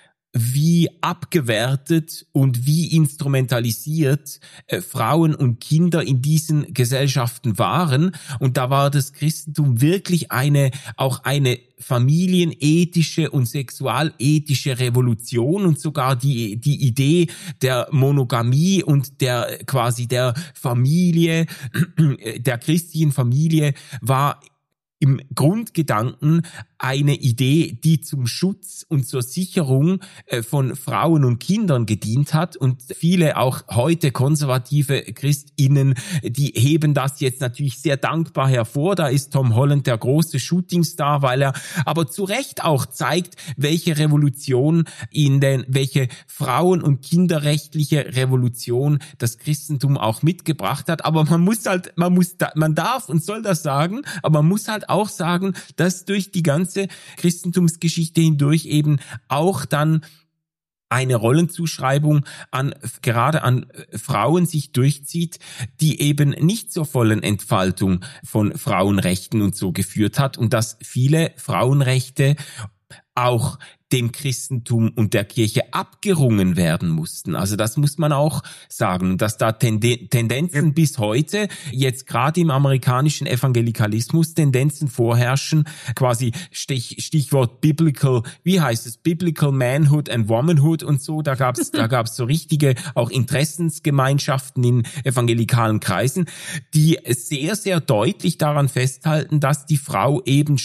abgewertet und wie instrumentalisiert Frauen und Kinder in diesen Gesellschaften waren. Und da war das Christentum wirklich auch eine familienethische und sexualethische Revolution, und sogar die Idee der Monogamie und der Familie, der christlichen Familie, war im Grundgedanken eine Idee, die zum Schutz und zur Sicherung von Frauen und Kindern gedient hat. Und viele auch heute konservative ChristInnen, die heben das jetzt natürlich sehr dankbar hervor. Da ist Tom Holland der große Shootingstar, weil er aber zu Recht auch zeigt, welche welche Frauen- und kinderrechtliche Revolution das Christentum auch mitgebracht hat. Aber man darf und soll das sagen, aber man muss halt auch sagen, dass durch die ganze Christentumsgeschichte hindurch eben auch dann eine Rollenzuschreibung gerade an Frauen sich durchzieht, die eben nicht zur vollen Entfaltung von Frauenrechten und so geführt hat, und dass viele Frauenrechte auch dem Christentum und der Kirche abgerungen werden mussten. Also das muss man auch sagen, dass da Tendenzen bis heute, jetzt gerade im amerikanischen Evangelikalismus, Tendenzen vorherrschen, quasi Stichwort Biblical, wie heißt es, Biblical Manhood and Womanhood und so, da gab's so richtige auch Interessensgemeinschaften in evangelikalen Kreisen, die sehr, sehr deutlich daran festhalten, dass die Frau eben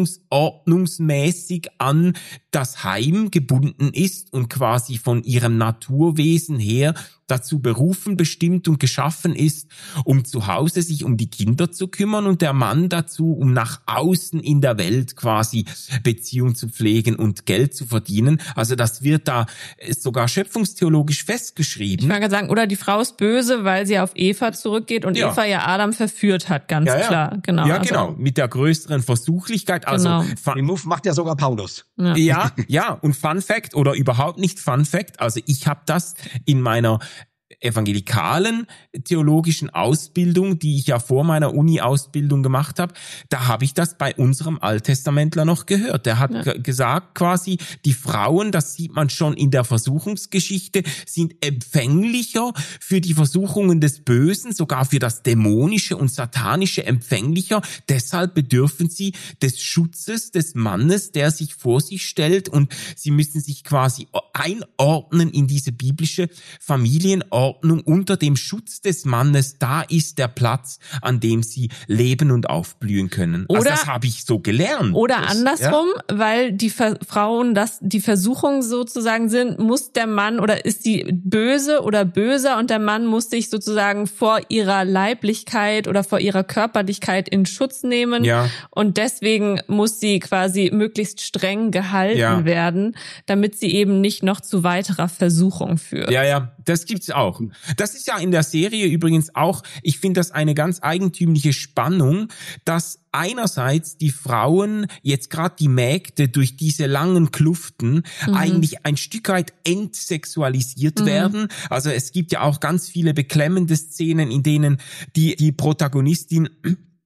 schöpfungsordnungsmäßig an das Heim gebunden ist und quasi von ihrem Naturwesen her dazu berufen, bestimmt und geschaffen ist, um zu Hause sich um die Kinder zu kümmern, und der Mann dazu, um nach außen in der Welt quasi Beziehung zu pflegen und Geld zu verdienen. Also das wird da sogar schöpfungstheologisch festgeschrieben. Ich wollte sagen, oder die Frau ist böse, weil sie auf Eva zurückgeht und Eva ja Adam verführt hat, ganz klar. Genau. Ja, genau, mit der größeren Versuchlichkeit. Also den Move macht ja sogar Paulus. Ja, und Fun Fact oder überhaupt nicht Fun Fact, also ich habe das in meiner evangelikalen theologischen Ausbildung, die ich ja vor meiner Uni-Ausbildung gemacht habe, da habe ich das bei unserem Alttestamentler noch gehört. Der hat gesagt quasi, die Frauen, das sieht man schon in der Versuchungsgeschichte, sind empfänglicher für die Versuchungen des Bösen, sogar für das Dämonische und Satanische empfänglicher. Deshalb bedürfen sie des Schutzes des Mannes, der sich vor sie stellt, und sie müssen sich quasi einordnen in diese biblische Familienordnung unter dem Schutz des Mannes. Da ist der Platz, an dem sie leben und aufblühen können. Oder, also das habe ich so gelernt. Oder andersrum, weil die Frauen die Versuchung sozusagen sind, muss der Mann, oder ist sie böse oder böser, und der Mann muss sich sozusagen vor ihrer Leiblichkeit oder vor ihrer Körperlichkeit in Schutz nehmen. Ja. Und deswegen muss sie quasi möglichst streng gehalten werden, damit sie eben nicht noch zu weiterer Versuchung führt. Ja, das gibt's auch. Das ist ja in der Serie übrigens auch, ich finde das eine ganz eigentümliche Spannung, dass einerseits die Frauen, jetzt gerade die Mägde, durch diese langen Kluften eigentlich ein Stück weit entsexualisiert werden. Also es gibt ja auch ganz viele beklemmende Szenen, in denen die Protagonistin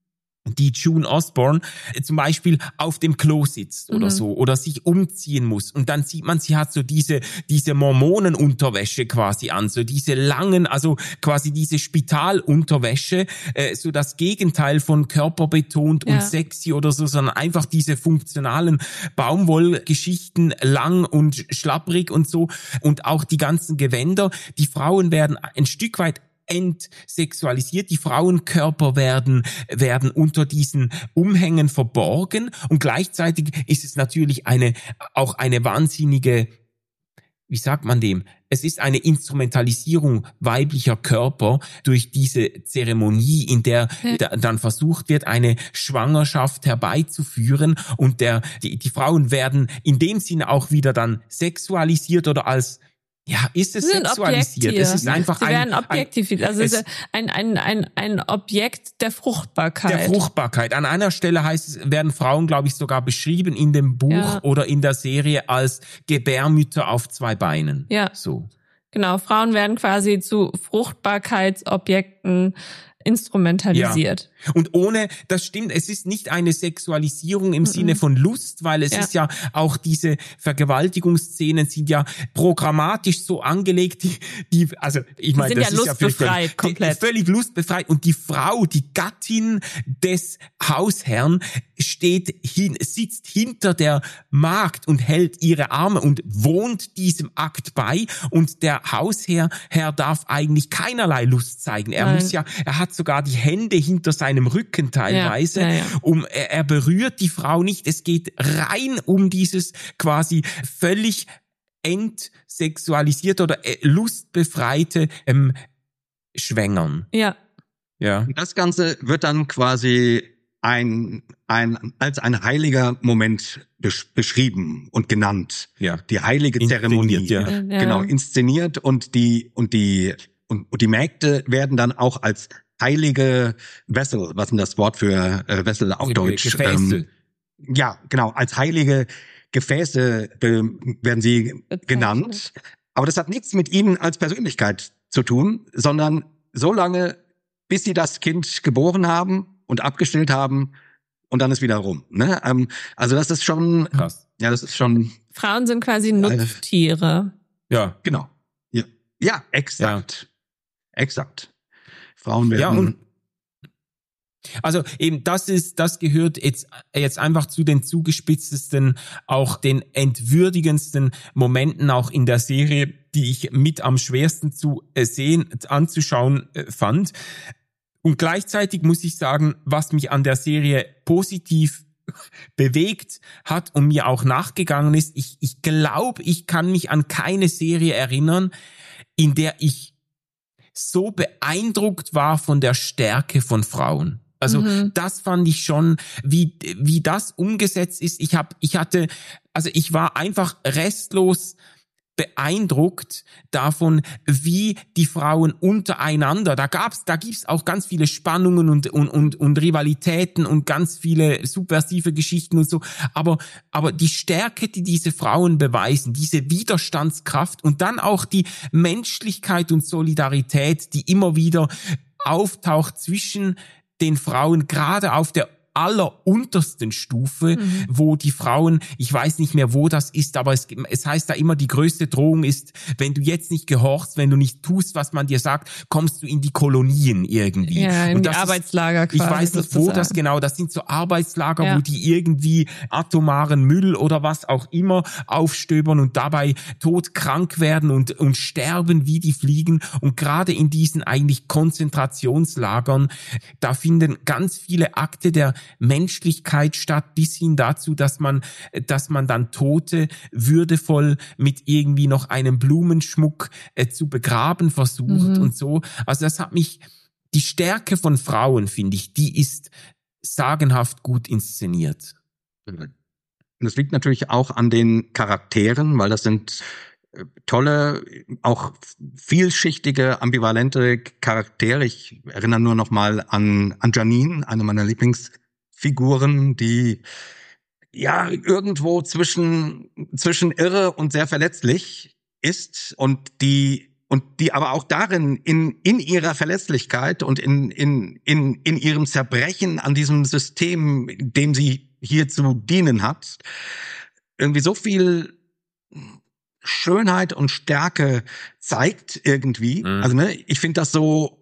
die June Osborne zum Beispiel auf dem Klo sitzt oder so oder sich umziehen muss und dann sieht man, sie hat so diese Mormonenunterwäsche quasi an, so diese langen, also quasi diese Spitalunterwäsche, so das Gegenteil von körperbetont und sexy oder so, sondern einfach diese funktionalen Baumwollgeschichten, lang und schlapprig und so und auch die ganzen Gewänder. Die Frauen werden ein Stück weit entsexualisiert. Die Frauenkörper werden unter diesen Umhängen verborgen und gleichzeitig ist es natürlich auch eine wahnsinnige, wie sagt man dem? Es ist eine Instrumentalisierung weiblicher Körper durch diese Zeremonie, in der dann versucht wird, eine Schwangerschaft herbeizuführen und die Frauen werden in dem Sinne auch wieder dann sexualisiert oder als ist es sexualisiert? Es ist einfach Sie werden objektifiziert. Also es ist ein Objekt der Fruchtbarkeit. Der Fruchtbarkeit. An einer Stelle werden Frauen, glaube ich, sogar beschrieben in dem Buch oder in der Serie als Gebärmütter auf 2 Beinen. Ja. So. Genau. Frauen werden quasi zu Fruchtbarkeitsobjekten instrumentalisiert. Ja. Und das stimmt, es ist nicht eine Sexualisierung im Sinne von Lust, weil es ist ja auch diese Vergewaltigungsszenen sind ja programmatisch so angelegt, also ich meine, das ist ja lustbefreit, komplett. Völlig lustbefreit und die Frau, die Gattin des Hausherrn sitzt hinter der Magd und hält ihre Arme und wohnt diesem Akt bei und der Hausherr darf eigentlich keinerlei Lust zeigen. Er hat sogar die Hände hinter seinem Rücken teilweise. Er berührt die Frau nicht. Es geht rein um dieses quasi völlig entsexualisierte oder lustbefreite Schwängern. Ja. Das Ganze wird dann quasi als ein heiliger Moment beschrieben und genannt. Ja. Die heilige Zeremonie. Genau, inszeniert und die Mägde werden dann auch als heilige Vessel, was ist denn das Wort für Vessel auf Deutsch? Gefäße. Genau, als heilige Gefäße werden sie genannt. Aber das hat nichts mit ihnen als Persönlichkeit zu tun, sondern so lange, bis sie das Kind geboren haben und abgestillt haben und dann ist wieder rum. Ne? Also das ist schon krass. Ja, das ist schon. Frauen sind quasi Nutztiere. Ja, genau. Ja, exakt. Exakt. Frauen werden. Also eben das gehört jetzt einfach zu den zugespitztesten, auch den entwürdigendsten Momenten auch in der Serie, die ich mit am schwersten anzuschauen fand. Und gleichzeitig muss ich sagen, was mich an der Serie positiv bewegt hat und mir auch nachgegangen ist, ich glaube, ich kann mich an keine Serie erinnern, in der ich so beeindruckt war von der Stärke von Frauen. Also das fand ich schon, wie das umgesetzt ist. Ich war einfach restlos beeindruckt davon, wie die Frauen untereinander, da gibt's auch ganz viele Spannungen und Rivalitäten und ganz viele subversive Geschichten und so, aber die Stärke, die diese Frauen beweisen, diese Widerstandskraft und dann auch die Menschlichkeit und Solidarität, die immer wieder auftaucht zwischen den Frauen, gerade auf der alleruntersten Stufe, wo die Frauen, ich weiß nicht mehr, wo das ist, aber es heißt da immer, die größte Drohung ist, wenn du jetzt nicht gehorchst, wenn du nicht tust, was man dir sagt, kommst du in die Kolonien irgendwie. Ja, in die Arbeitslager quasi. Ich weiß nicht, wo das genau, das sind so Arbeitslager, wo die irgendwie atomaren Müll oder was auch immer aufstöbern und dabei todkrank werden und sterben, wie die fliegen. Und gerade in diesen eigentlich Konzentrationslagern, da finden ganz viele Akte der Menschlichkeit statt, bis hin dazu, dass man dann Tote würdevoll mit irgendwie noch einem Blumenschmuck zu begraben versucht und so. Also das hat mich, die Stärke von Frauen, finde ich, die ist sagenhaft gut inszeniert. Und das liegt natürlich auch an den Charakteren, weil das sind tolle, auch vielschichtige, ambivalente Charaktere. Ich erinnere nur noch mal an Janine, eine meiner Lieblingsfiguren, die ja irgendwo zwischen irre und sehr verletzlich ist und die und die aber auch darin in ihrer Verletzlichkeit und in ihrem Zerbrechen an diesem System, dem sie hier zu dienen hat, irgendwie so viel Schönheit und Stärke zeigt irgendwie. Also ich finde das so,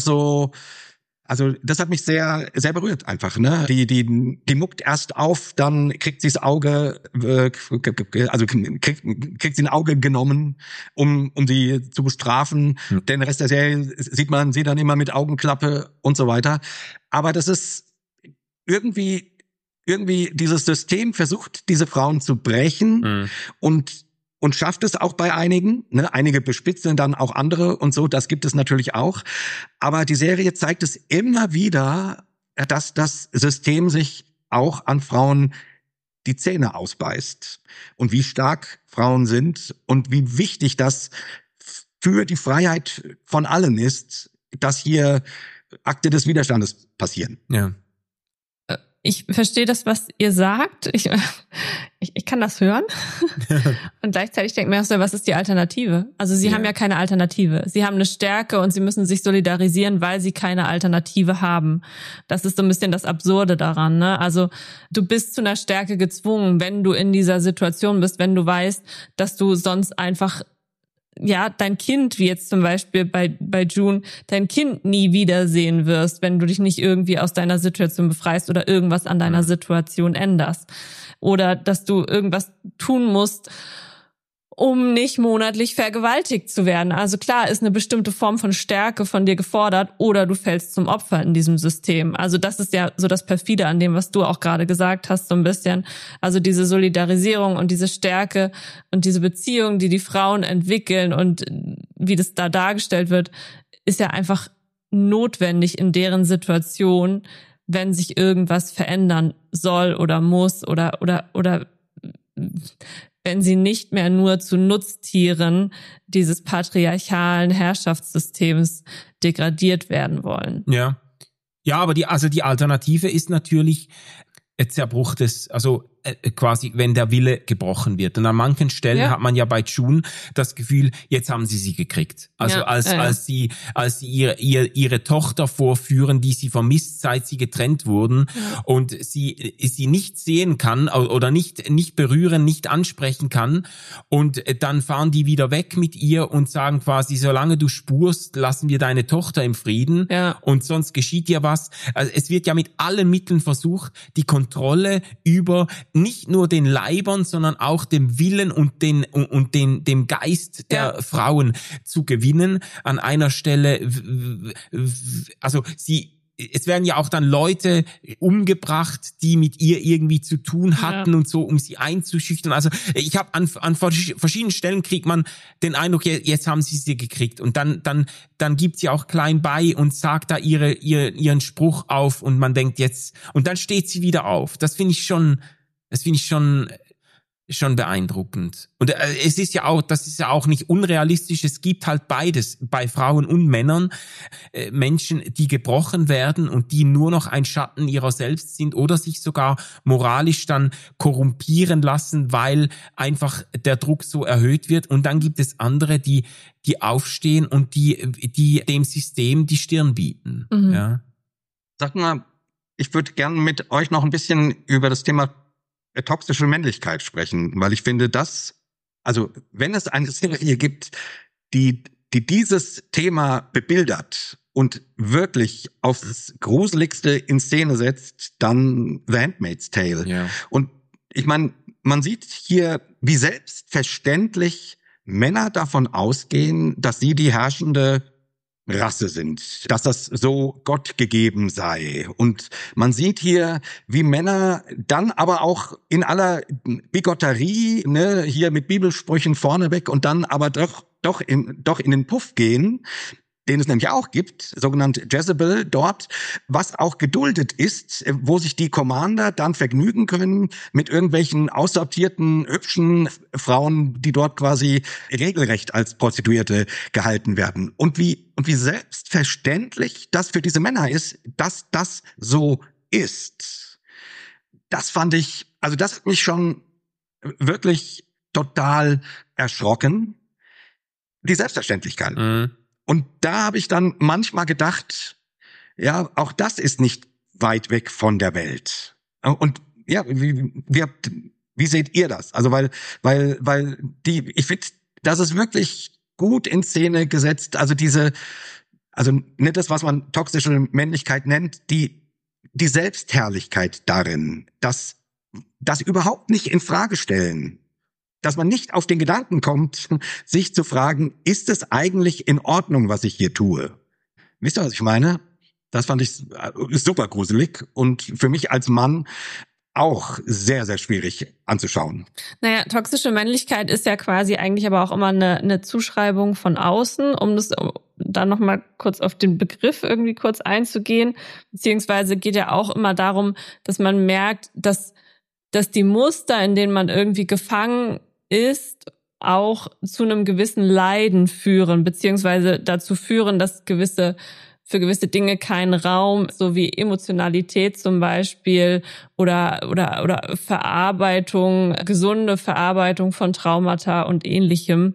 also das hat mich sehr, sehr berührt einfach. Die muckt erst auf, dann kriegt sie das Auge, also kriegt sie ein Auge genommen, um sie zu bestrafen. Den Rest der Serie sieht man sie dann immer mit Augenklappe und so weiter. Aber das ist irgendwie dieses System versucht, diese Frauen zu brechen und schafft es auch bei einigen. Einige bespitzeln dann auch andere und so, das gibt es natürlich auch. Aber die Serie zeigt es immer wieder, dass das System sich auch an Frauen die Zähne ausbeißt. Und wie stark Frauen sind und wie wichtig das für die Freiheit von allen ist, dass hier Akte des Widerstandes passieren. Ja. Ich verstehe das, was ihr sagt. Ich kann das hören. Und gleichzeitig denke ich mir, was ist die Alternative? Also sie haben ja keine Alternative. Sie haben eine Stärke und sie müssen sich solidarisieren, weil sie keine Alternative haben. Das ist so ein bisschen das Absurde daran, ne? Also du bist zu einer Stärke gezwungen, wenn du in dieser Situation bist, wenn du weißt, dass du sonst einfach dein Kind, wie jetzt zum Beispiel bei June, dein Kind nie wiedersehen wirst, wenn du dich nicht irgendwie aus deiner Situation befreist oder irgendwas an deiner Situation änderst. Oder dass du irgendwas tun musst, um nicht monatlich vergewaltigt zu werden. Also klar ist eine bestimmte Form von Stärke von dir gefordert oder du fällst zum Opfer in diesem System. Also das ist ja so das Perfide an dem, was du auch gerade gesagt hast, so ein bisschen. Also diese Solidarisierung und diese Stärke und diese Beziehung, die Frauen entwickeln und wie das da dargestellt wird, ist ja einfach notwendig in deren Situation, wenn sich irgendwas verändern soll oder muss oder wenn sie nicht mehr nur zu Nutztieren dieses patriarchalen Herrschaftssystems degradiert werden wollen. Ja, aber die Alternative ist natürlich Zerbruch quasi, wenn der Wille gebrochen wird. Und an manchen Stellen hat man ja bei June das Gefühl, jetzt haben sie gekriegt. Also als sie ihre Tochter vorführen, die sie vermisst, seit sie getrennt wurden, und sie nicht sehen kann oder nicht berühren, nicht ansprechen kann, und dann fahren die wieder weg mit ihr und sagen quasi, solange du spurst, lassen wir deine Tochter im Frieden, und sonst geschieht dir was. Also es wird ja mit allen Mitteln versucht, die Kontrolle über nicht nur den Leibern, sondern auch dem Willen und dem Geist der Frauen zu gewinnen. An einer Stelle, also es werden ja auch dann Leute umgebracht, die mit ihr irgendwie zu tun hatten und so, um sie einzuschüchtern. Also ich habe an verschiedenen Stellen kriegt man den Eindruck, jetzt haben sie gekriegt. Und dann gibt sie auch klein bei und sagt da ihren Spruch auf, und man denkt jetzt, und dann steht sie wieder auf. Das finde ich schon beeindruckend. Und das ist ja auch nicht unrealistisch. Es gibt halt beides bei Frauen und Männern. Menschen, die gebrochen werden und die nur noch ein Schatten ihrer selbst sind oder sich sogar moralisch dann korrumpieren lassen, weil einfach der Druck so erhöht wird. Und dann gibt es andere, die aufstehen und die dem System die Stirn bieten. Ja. Sag mal, ich würde gerne mit euch noch ein bisschen über das Thema toxische Männlichkeit sprechen, weil ich finde, also wenn es eine Serie gibt, die dieses Thema bebildert und wirklich aufs Gruseligste in Szene setzt, dann The Handmaid's Tale. Ja. Und ich meine, man sieht hier, wie selbstverständlich Männer davon ausgehen, dass sie die herrschende Rasse sind, dass das so Gott gegeben sei. Und man sieht hier, wie Männer dann aber auch in aller Bigotterie, hier mit Bibelsprüchen vorneweg und dann aber doch in den Puff gehen, den es nämlich auch gibt, sogenannt Jezebel dort, was auch geduldet ist, wo sich die Commander dann vergnügen können mit irgendwelchen aussortierten, hübschen Frauen, die dort quasi regelrecht als Prostituierte gehalten werden. Und wie selbstverständlich das für diese Männer ist, dass das so ist. Das fand ich, also das hat mich schon wirklich total erschrocken. die Selbstverständlichkeit. Mhm. Und da habe ich dann manchmal gedacht, ja, auch das ist nicht weit weg von der Welt. Und ja, wie seht ihr das? Also weil ich finde, das ist wirklich gut in Szene gesetzt. Also nicht das, was man toxische Männlichkeit nennt, die Selbstherrlichkeit darin, das überhaupt nicht in Frage stellen. Dass man nicht auf den Gedanken kommt, sich zu fragen, ist es eigentlich in Ordnung, was ich hier tue? Wisst ihr, was ich meine? Das fand ich super gruselig und für mich als Mann auch sehr, sehr schwierig anzuschauen. Naja, toxische Männlichkeit ist ja quasi eigentlich aber auch immer eine Zuschreibung von außen, um das dann nochmal kurz auf den Begriff irgendwie kurz einzugehen. Beziehungsweise geht ja auch immer darum, dass man merkt, dass die Muster, in denen man irgendwie gefangen ist, auch zu einem gewissen Leiden führen, beziehungsweise dazu führen, dass für gewisse Dinge kein Raum, so wie Emotionalität zum Beispiel oder Verarbeitung, gesunde Verarbeitung von Traumata und Ähnlichem.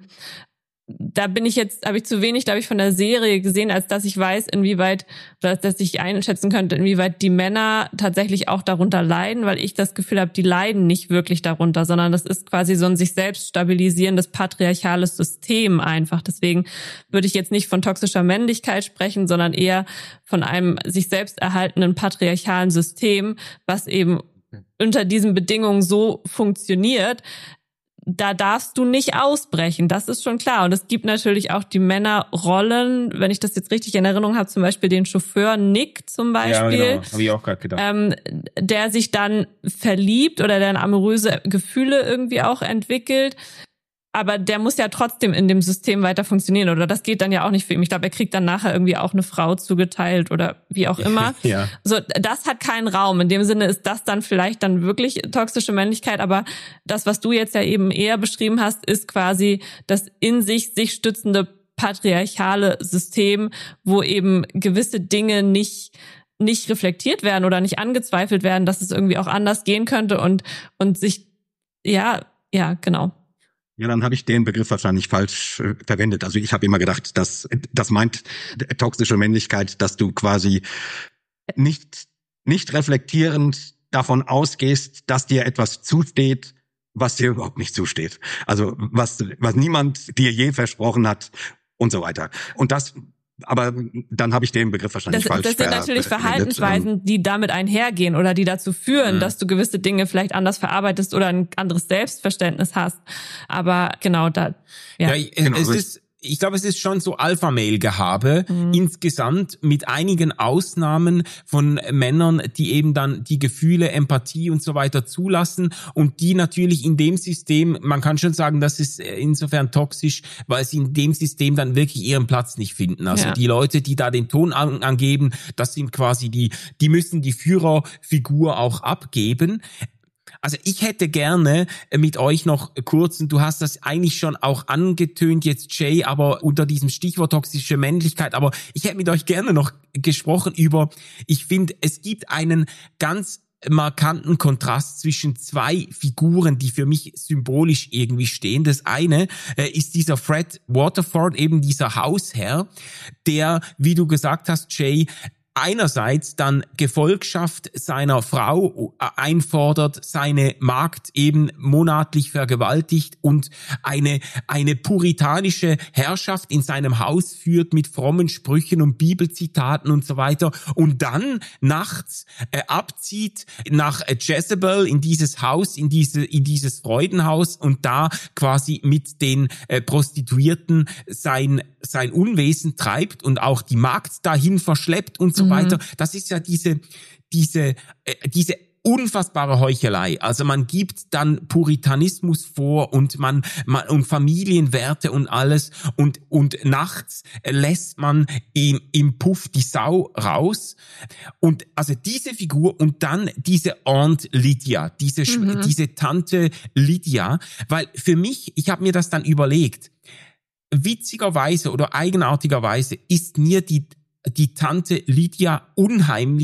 Da habe ich zu wenig, glaube ich, von der Serie gesehen, als dass ich weiß, dass ich einschätzen könnte, inwieweit die Männer tatsächlich auch darunter leiden, weil ich das Gefühl habe, die leiden nicht wirklich darunter, sondern das ist quasi so ein sich selbst stabilisierendes patriarchales System einfach. Deswegen würde ich jetzt nicht von toxischer Männlichkeit sprechen, sondern eher von einem sich selbst erhaltenen patriarchalen System, was eben unter diesen Bedingungen so funktioniert. Da darfst du nicht ausbrechen, das ist schon klar. Und es gibt natürlich auch die Männerrollen, wenn ich das jetzt richtig in Erinnerung habe, zum Beispiel den Chauffeur Nick zum Beispiel. Ja, genau, habe ich auch gerade gedacht. Der sich dann verliebt oder der amoröse Gefühle irgendwie auch entwickelt. Aber der muss ja trotzdem in dem System weiter funktionieren oder das geht dann ja auch nicht für ihn. Ich glaube, er kriegt dann nachher irgendwie auch eine Frau zugeteilt oder wie auch immer. Ja. So, das hat keinen Raum. In dem Sinne ist das dann vielleicht dann wirklich toxische Männlichkeit. Aber das, was du jetzt ja eben eher beschrieben hast, ist quasi das in sich stützende patriarchale System, wo eben gewisse Dinge nicht reflektiert werden oder nicht angezweifelt werden, dass es irgendwie auch anders gehen könnte und sich, ja, genau. Ja, dann habe ich den Begriff wahrscheinlich falsch verwendet. Also ich habe immer gedacht, das meint toxische Männlichkeit, dass du quasi nicht reflektierend davon ausgehst, dass dir etwas zusteht, was dir überhaupt nicht zusteht. Also was niemand dir je versprochen hat und so weiter. Aber dann habe ich den Begriff wahrscheinlich falsch verwendet. Das sind natürlich Verhaltensweisen, die damit einhergehen oder die dazu führen, dass du gewisse Dinge vielleicht anders verarbeitest oder ein anderes Selbstverständnis hast. Aber genau, Ich glaube, es ist schon so Alpha-Mail-Gehabe insgesamt mit einigen Ausnahmen von Männern, die eben dann die Gefühle, Empathie und so weiter zulassen und die natürlich in dem System, man kann schon sagen, das ist insofern toxisch, weil sie in dem System dann wirklich ihren Platz nicht finden. Also die Leute, die da den Ton angeben, das sind quasi die müssen die Führerfigur auch abgeben. Also ich hätte gerne mit euch noch kurz, und du hast das eigentlich schon auch angetönt jetzt, Jay, aber unter diesem Stichwort toxische Männlichkeit, aber ich hätte mit euch gerne noch gesprochen über, ich finde, es gibt einen ganz markanten Kontrast zwischen zwei Figuren, die für mich symbolisch irgendwie stehen. Das eine ist dieser Fred Waterford, eben dieser Hausherr, der, wie du gesagt hast, Jay, einerseits dann Gefolgschaft seiner Frau einfordert, seine Magd eben monatlich vergewaltigt und eine puritanische Herrschaft in seinem Haus führt mit frommen Sprüchen und Bibelzitaten und so weiter und dann nachts abzieht nach Jezebel in dieses Haus, in dieses Freudenhaus und da quasi mit den Prostituierten sein Unwesen treibt und auch die Magd dahin verschleppt und so weiter. Das ist ja diese unfassbare Heuchelei. Also man gibt dann Puritanismus vor und man Familienwerte und alles und nachts lässt man im Puff die Sau raus. Und also diese Figur und dann diese Aunt Lydia, diese Tante Lydia, weil für mich, ich habe mir das dann überlegt, witzigerweise oder eigenartigerweise ist mir die Tante Lydia unheimlicher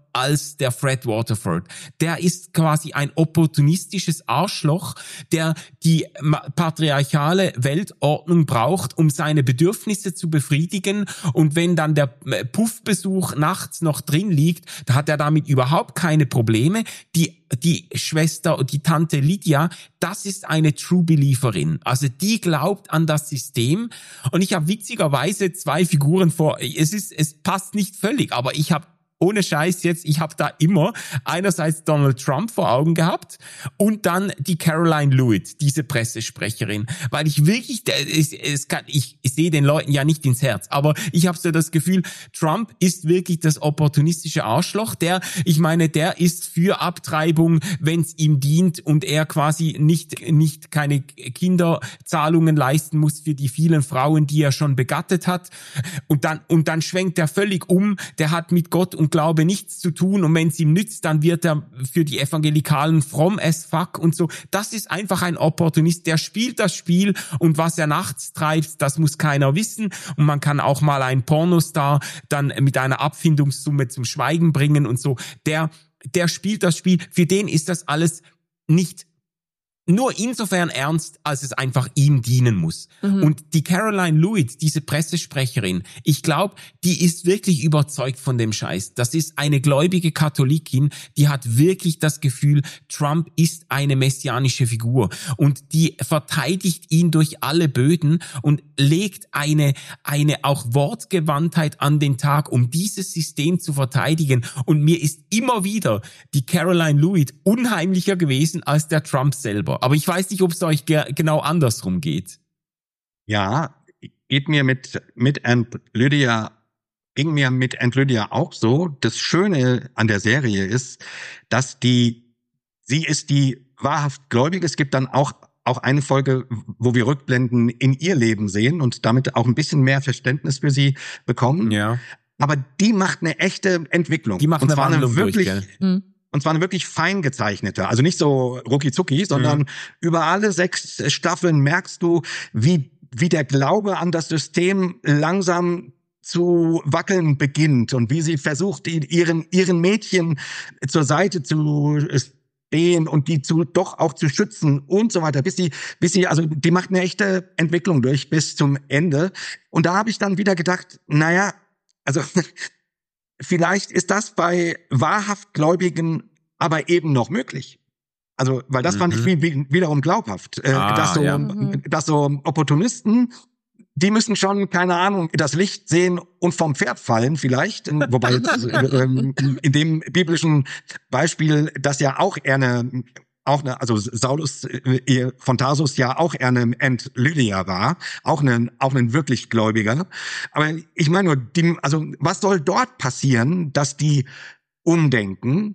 als der Fred Waterford. Der ist quasi ein opportunistisches Arschloch, der die patriarchale Weltordnung braucht, um seine Bedürfnisse zu befriedigen. Und wenn dann der Puffbesuch nachts noch drin liegt, da hat er damit überhaupt keine Probleme. Die Schwester, die Tante Lydia, das ist eine True Believerin. Also die glaubt an das System. Und ich habe witzigerweise 2 Figuren es passt nicht völlig, aber ich habe ohne Scheiß jetzt, ich habe da immer einerseits Donald Trump vor Augen gehabt und dann die Caroline Lewitt, diese Pressesprecherin, weil ich wirklich, ich sehe den Leuten ja nicht ins Herz, aber ich habe so das Gefühl, Trump ist wirklich das opportunistische Arschloch, der ist für Abtreibung, wenn es ihm dient und er quasi nicht keine Kinderzahlungen leisten muss für die vielen Frauen, die er schon begattet hat, und dann schwenkt er völlig um, der hat mit Gott und Glaube nichts zu tun und wenn es ihm nützt, dann wird er für die Evangelikalen fromm as fuck und so. Das ist einfach ein Opportunist, der spielt das Spiel und was er nachts treibt, das muss keiner wissen und man kann auch mal einen Pornostar dann mit einer Abfindungssumme zum Schweigen bringen und so. Der spielt das Spiel, für den ist das alles nicht nur insofern ernst, als es einfach ihm dienen muss. Mhm. Und die Caroline Lewitt, diese Pressesprecherin, ich glaube, die ist wirklich überzeugt von dem Scheiß. Das ist eine gläubige Katholikin, die hat wirklich das Gefühl, Trump ist eine messianische Figur. Und die verteidigt ihn durch alle Böden und legt eine auch Wortgewandtheit an den Tag, um dieses System zu verteidigen. Und mir ist immer wieder die Caroline Lewitt unheimlicher gewesen als der Trump selber. Aber ich weiß nicht, ob es euch genau andersrum geht. Ja, geht mir mit Aunt Lydia auch so. Das Schöne an der Serie ist, dass sie ist die wahrhaft Gläubige. Es gibt dann auch eine Folge, wo wir Rückblenden in ihr Leben sehen und damit auch ein bisschen mehr Verständnis für sie bekommen. Ja. Aber die macht eine echte Entwicklung. Die macht eine Wandlung wirklich, durch, gell? Und zwar eine wirklich fein gezeichnete, also nicht so rucki-zucki, sondern über alle 6 Staffeln merkst du, wie der Glaube an das System langsam zu wackeln beginnt und wie sie versucht, ihren Mädchen zur Seite zu stehen und die doch auch zu schützen und so weiter, bis sie, also die macht eine echte Entwicklung durch bis zum Ende. Und da habe ich dann wieder gedacht, naja, also vielleicht ist das bei wahrhaft Gläubigen aber eben noch möglich. Also, weil das fand ich wiederum glaubhaft, dass so Opportunisten, die müssen schon, keine Ahnung, das Licht sehen und vom Pferd fallen vielleicht, wobei in dem biblischen Beispiel das ja auch eher also Saulus von Tarsus ja auch eher eine Aunt Lydia war, auch ein wirklich Gläubiger. Aber ich meine nur, was soll dort passieren, dass die umdenken?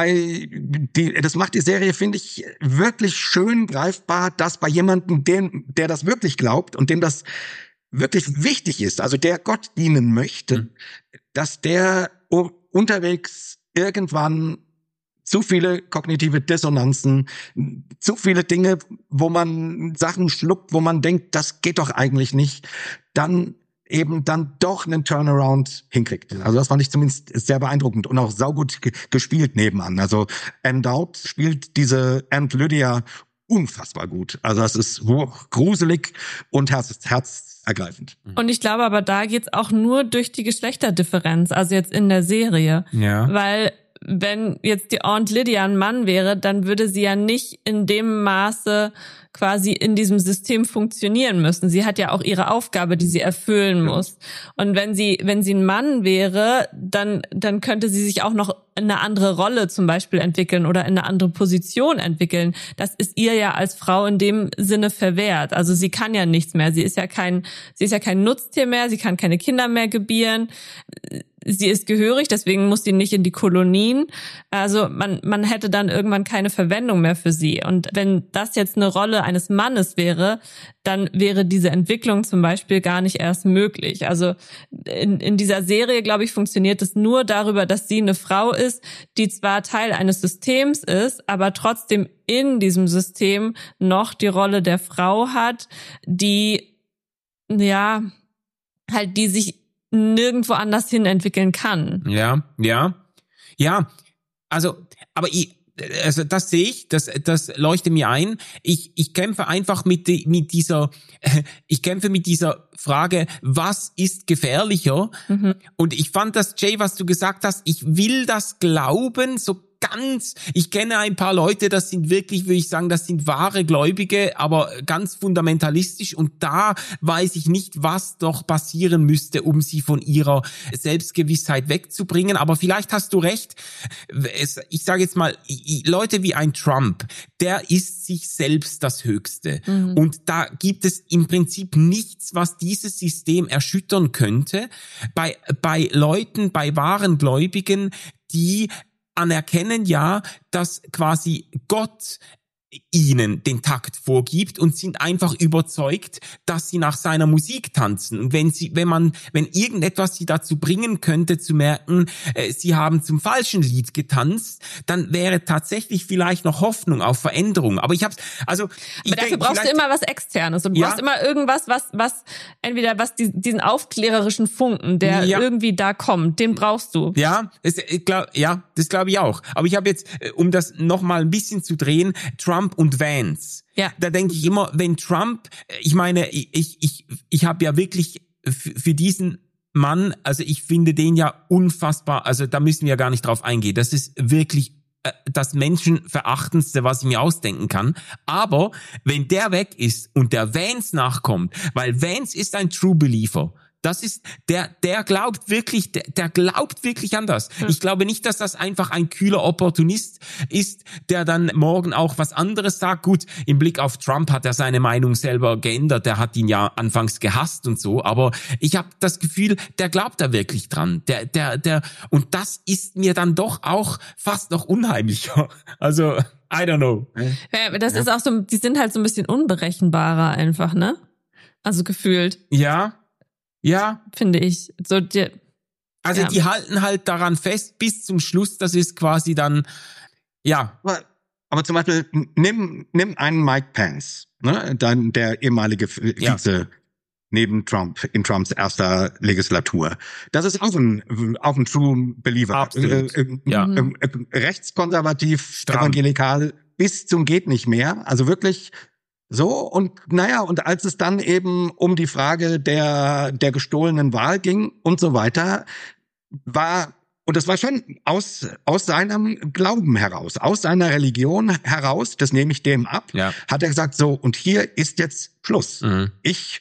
Das macht die Serie, finde ich, wirklich schön greifbar, dass bei jemandem, der das wirklich glaubt und dem das wirklich wichtig ist, also der Gott dienen möchte, dass der unterwegs irgendwann zu viele kognitive Dissonanzen, zu viele Dinge, wo man Sachen schluckt, wo man denkt, das geht doch eigentlich nicht, dann doch einen Turnaround hinkriegt. Also das fand ich zumindest sehr beeindruckend und auch saugut gespielt nebenan. Also Ann Dowd spielt diese Aunt Lydia unfassbar gut. Also das ist gruselig und herzergreifend. Und ich glaube aber, da geht's auch nur durch die Geschlechterdifferenz, also jetzt in der Serie. Ja. Weil wenn jetzt die Aunt Lydia ein Mann wäre, dann würde sie ja nicht in dem Maße quasi in diesem System funktionieren müssen. Sie hat ja auch ihre Aufgabe, die sie erfüllen muss. Und wenn sie ein Mann wäre, dann könnte sie sich auch noch in eine andere Rolle zum Beispiel entwickeln oder in eine andere Position entwickeln. Das ist ihr ja als Frau in dem Sinne verwehrt. Also sie kann ja nichts mehr. Sie ist ja kein Nutztier mehr. Sie kann keine Kinder mehr gebären. Sie ist gehörig, deswegen muss sie nicht in die Kolonien. Also man hätte dann irgendwann keine Verwendung mehr für sie. Und wenn das jetzt eine Rolle eines Mannes wäre, dann wäre diese Entwicklung zum Beispiel gar nicht erst möglich. Also in dieser Serie, glaube ich, funktioniert es nur darüber, dass sie eine Frau ist, die zwar Teil eines Systems ist, aber trotzdem in diesem System noch die Rolle der Frau hat, die sich nirgendwo anders hin entwickeln kann. Ja. Ja, also das sehe ich, das leuchtet mir ein. Ich kämpfe einfach mit dieser Frage, was ist gefährlicher? Mhm. Und ich fand das, Jay, was du gesagt hast, ich will das glauben, ich kenne ein paar Leute, das sind wirklich, würde ich sagen, das sind wahre Gläubige, aber ganz fundamentalistisch, und da weiß ich nicht, was doch passieren müsste, um sie von ihrer Selbstgewissheit wegzubringen. Aber vielleicht hast du recht. Ich sage jetzt mal, Leute wie ein Trump, der ist sich selbst das Höchste. Mhm. Und da gibt es im Prinzip nichts, was dieses System erschüttern könnte. Bei Leuten, bei wahren Gläubigen, die anerkennen ja, dass quasi Gott ihnen den Takt vorgibt und sind einfach überzeugt, dass sie nach seiner Musik tanzen. Und wenn irgendetwas sie dazu bringen könnte, zu merken, sie haben zum falschen Lied getanzt, dann wäre tatsächlich vielleicht noch Hoffnung auf Veränderung. Aber dafür brauchst du immer was Externes. Und du brauchst immer irgendwas, was diesen aufklärerischen Funken, der irgendwie da kommt, den brauchst du. Ja, das glaube ich auch. Aber ich habe jetzt, um das nochmal ein bisschen zu drehen, Trump und Vance. Ja. Da denke ich immer, wenn Trump, ich meine, ich habe ja wirklich für diesen Mann, also ich finde den ja unfassbar, also da müssen wir ja gar nicht drauf eingehen. Das ist wirklich das Menschenverachtendste, was ich mir ausdenken kann. Aber wenn der weg ist und der Vance nachkommt, weil Vance ist ein True Believer. Das ist, der glaubt wirklich, der glaubt wirklich an das. Ich glaube nicht, dass das einfach ein kühler Opportunist ist, der dann morgen auch was anderes sagt. Gut, im Blick auf Trump hat er seine Meinung selber geändert. Der hat ihn ja anfangs gehasst und so. Aber ich habe das Gefühl, der glaubt da wirklich dran. Und das ist mir dann doch auch fast noch unheimlicher. Also, I don't know. Ja, das ist auch so, die sind halt so ein bisschen unberechenbarer einfach, ne? Also gefühlt. Ja. Finde ich. Die halten halt daran fest bis zum Schluss, das ist quasi dann, ja. Aber zum Beispiel, nimm einen Mike Pence, ne, dann der ehemalige Vize neben Trump, in Trumps erster Legislatur. Das ist auch ein True Believer. Absolut. Rechtskonservativ, evangelikal, bis zum geht nicht mehr. Also wirklich so, und als es dann eben um die Frage der gestohlenen Wahl ging und so weiter, und das war schon aus seinem Glauben heraus, aus seiner Religion heraus, das nehme ich dem ab, hat er gesagt, so, und hier ist jetzt Schluss. Mhm. Ich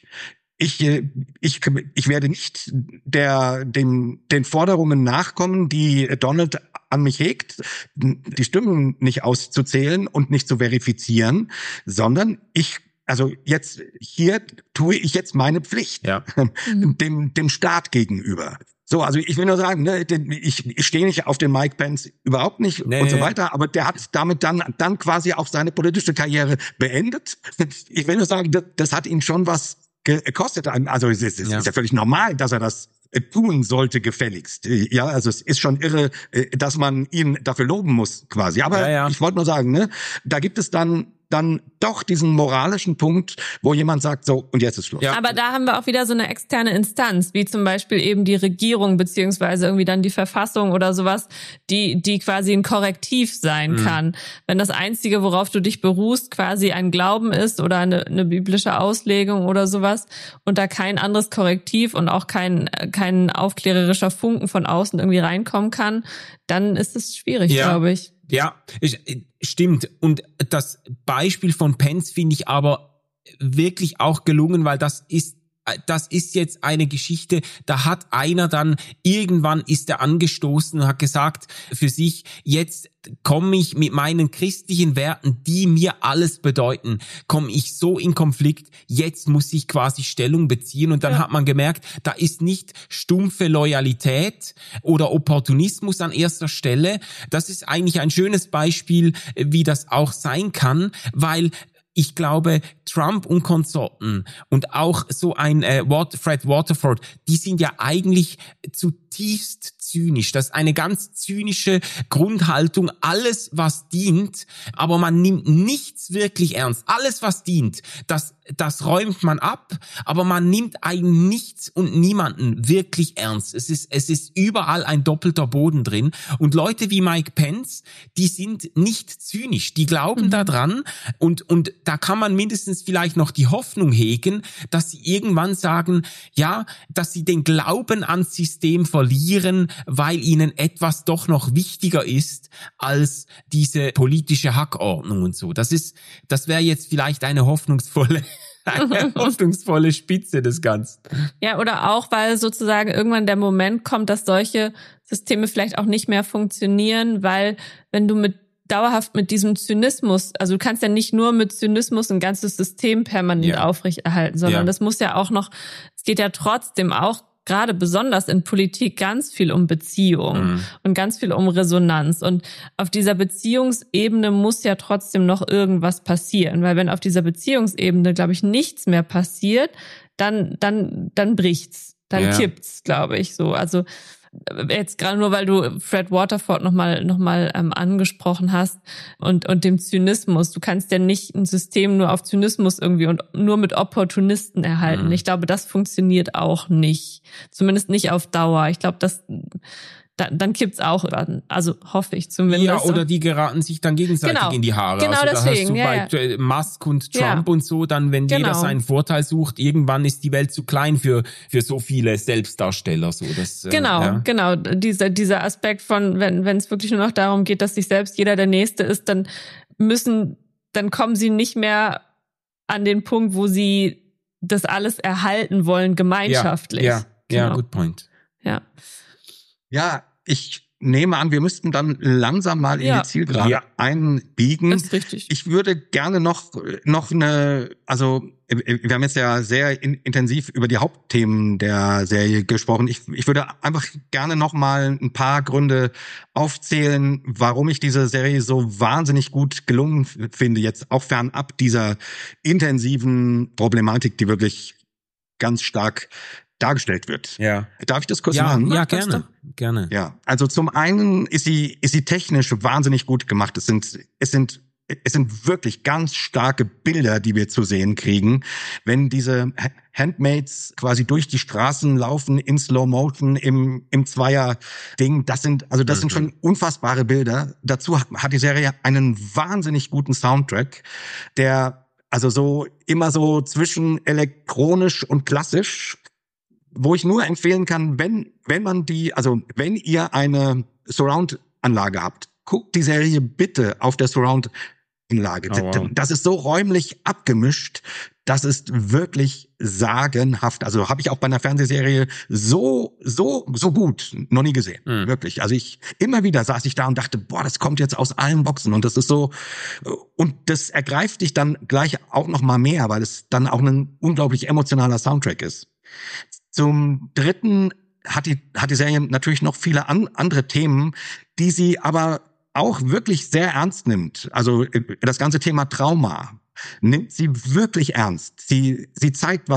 werde nicht den Forderungen nachkommen, die Donald an mich hegt, die Stimmen nicht auszuzählen und nicht zu verifizieren, sondern hier tue ich jetzt meine Pflicht, dem Staat gegenüber. So, also ich will nur sagen, ne, ich stehe nicht auf den Mike Pence, überhaupt nicht und so weiter, aber der hat damit dann quasi auch seine politische Karriere beendet. Ich will nur sagen, das hat ihn schon was gekostet. Also es ist ja völlig normal, dass er das tun sollte, gefälligst. Ja, also es ist schon irre, dass man ihn dafür loben muss, quasi. Aber ich wollte nur sagen, ne, da gibt es dann doch diesen moralischen Punkt, wo jemand sagt, so, und jetzt ist Schluss. Ja. Aber da haben wir auch wieder so eine externe Instanz, wie zum Beispiel eben die Regierung, beziehungsweise irgendwie dann die Verfassung oder sowas, die quasi ein Korrektiv sein kann. Wenn das Einzige, worauf du dich beruhst, quasi ein Glauben ist oder eine biblische Auslegung oder sowas und da kein anderes Korrektiv und auch kein aufklärerischer Funken von außen irgendwie reinkommen kann, dann ist es schwierig, glaube ich. Ja, stimmt. Und das Beispiel von Pence finde ich aber wirklich auch gelungen, weil das ist jetzt eine Geschichte, da hat einer dann, irgendwann ist er angestoßen und hat gesagt für sich, jetzt komme ich mit meinen christlichen Werten, die mir alles bedeuten, komme ich so in Konflikt, jetzt muss ich quasi Stellung beziehen. Und dann hat man gemerkt, da ist nicht stumpfe Loyalität oder Opportunismus an erster Stelle. Das ist eigentlich ein schönes Beispiel, wie das auch sein kann, weil ich glaube, Trump und Konsorten und auch so ein Fred Waterford, die sind ja eigentlich zutiefst zynisch. Das ist eine ganz zynische Grundhaltung. Alles, was dient, aber man nimmt nichts wirklich ernst. Alles, was dient, das räumt man ab, aber man nimmt eigentlich nichts und niemanden wirklich ernst. Es ist überall ein doppelter Boden drin. Und Leute wie Mike Pence, die sind nicht zynisch. Die glauben daran und da kann man mindestens vielleicht noch die Hoffnung hegen, dass sie irgendwann sagen, ja, dass sie den Glauben ans System verlieren, weil ihnen etwas doch noch wichtiger ist als diese politische Hackordnung und so. Das wäre jetzt vielleicht eine hoffnungsvolle Spitze des Ganzen. Ja, oder auch, weil sozusagen irgendwann der Moment kommt, dass solche Systeme vielleicht auch nicht mehr funktionieren, weil wenn du dauerhaft mit diesem Zynismus, also du kannst ja nicht nur mit Zynismus ein ganzes System permanent aufrechterhalten, sondern das muss ja auch noch, es geht ja trotzdem auch gerade besonders in Politik ganz viel um Beziehung und ganz viel um Resonanz. Und auf dieser Beziehungsebene muss ja trotzdem noch irgendwas passieren, weil wenn auf dieser Beziehungsebene, glaube ich, nichts mehr passiert, dann bricht's, dann kippt's, glaube ich, so. Also jetzt gerade nur, weil du Fred Waterford noch mal angesprochen hast und dem Zynismus. Du kannst ja nicht ein System nur auf Zynismus irgendwie und nur mit Opportunisten erhalten. Ich glaube, das funktioniert auch nicht. Zumindest nicht auf Dauer. Ich glaube, dann kippt's auch, also hoffe ich zumindest. Ja, oder die geraten sich dann gegenseitig in die Haare. Genau, also da deswegen. hast du bei Musk und Trump und so, dann wenn jeder seinen Vorteil sucht, irgendwann ist die Welt zu klein für so viele Selbstdarsteller. So, Genau. Dieser Aspekt von, wenn es wirklich nur noch darum geht, dass sich selbst jeder der Nächste ist, dann kommen sie nicht mehr an den Punkt, wo sie das alles erhalten wollen, gemeinschaftlich. Ja, good point. Ja. Ja, ich nehme an, wir müssten dann langsam mal in die Zielgerade einbiegen. Das ist richtig. Ich würde gerne noch also wir haben jetzt ja sehr intensiv über die Hauptthemen der Serie gesprochen. Ich würde einfach gerne noch mal ein paar Gründe aufzählen, warum ich diese Serie so wahnsinnig gut gelungen finde, jetzt auch fernab dieser intensiven Problematik, die wirklich ganz stark dargestellt wird. Ja. Darf ich das kurz machen? Ja, gerne. Ja, also zum einen ist sie technisch wahnsinnig gut gemacht. Es sind wirklich ganz starke Bilder, die wir zu sehen kriegen, wenn diese Handmaids quasi durch die Straßen laufen in Slow Motion im Zweier-Ding. Das sind schon unfassbare Bilder. Dazu hat die Serie einen wahnsinnig guten Soundtrack, der also immer so zwischen elektronisch und klassisch, wo ich nur empfehlen kann, wenn ihr eine Surround-Anlage habt, guckt die Serie bitte auf der Surround-Anlage. Oh, wow. Das ist so räumlich abgemischt, das ist wirklich sagenhaft. Also habe ich auch bei einer Fernsehserie so gut noch nie gesehen. Wirklich. Also immer wieder saß ich da und dachte, boah, das kommt jetzt aus allen Boxen und das ist so, und das ergreift dich dann gleich auch noch mal mehr, weil es dann auch ein unglaublich emotionaler Soundtrack ist. Zum Dritten hat die Serie natürlich noch viele andere Themen, die sie aber auch wirklich sehr ernst nimmt. Also das ganze Thema Trauma nimmt sie wirklich ernst. Sie zeigt,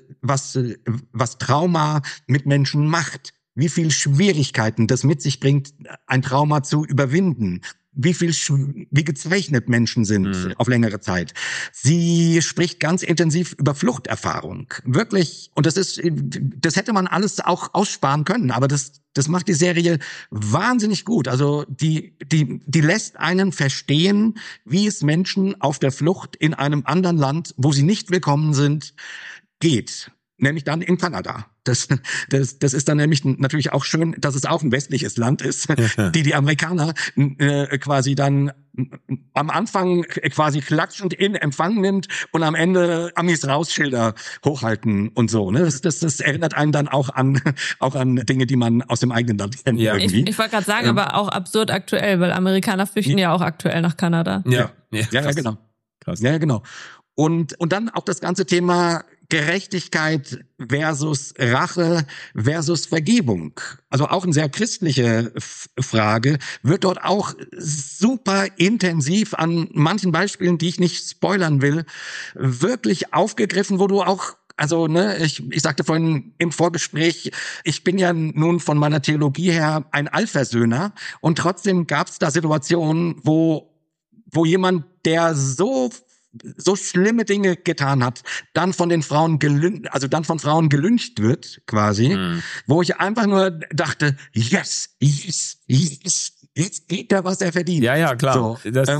was Trauma mit Menschen macht, wie viel Schwierigkeiten das mit sich bringt, ein Trauma zu überwinden. Wie gezeichnet Menschen sind auf längere Zeit. Sie spricht ganz intensiv über Fluchterfahrung. Wirklich. Und das hätte man alles auch aussparen können. Aber das macht die Serie wahnsinnig gut. Also, die lässt einen verstehen, wie es Menschen auf der Flucht in einem anderen Land, wo sie nicht willkommen sind, geht. Nämlich dann in Kanada. Das ist dann nämlich natürlich auch schön, dass es auch ein westliches Land ist, die Amerikaner quasi dann am Anfang quasi klatschend in Empfang nimmt und am Ende Amis Rausschilder hochhalten und so. Ne? Das erinnert einen dann auch an Dinge, die man aus dem eigenen Land kennt. Ja, irgendwie. Ich wollte gerade sagen, aber auch absurd aktuell, weil Amerikaner flüchten ja auch aktuell nach Kanada. Ja, genau. Krass. Ja, genau. Und dann auch das ganze Thema Gerechtigkeit versus Rache versus Vergebung. Also auch eine sehr christliche Frage, wird dort auch super intensiv an manchen Beispielen, die ich nicht spoilern will, wirklich aufgegriffen, wo du auch Also, ne, ich sagte vorhin im Vorgespräch, ich bin ja nun von meiner Theologie her ein Allversöhner und trotzdem gab es da Situationen, wo jemand, der so schlimme Dinge getan hat, dann von Frauen gelyncht wird, quasi, wo ich einfach nur dachte, yes, jetzt kriegt er, was er verdient. Ja, klar. So, Das,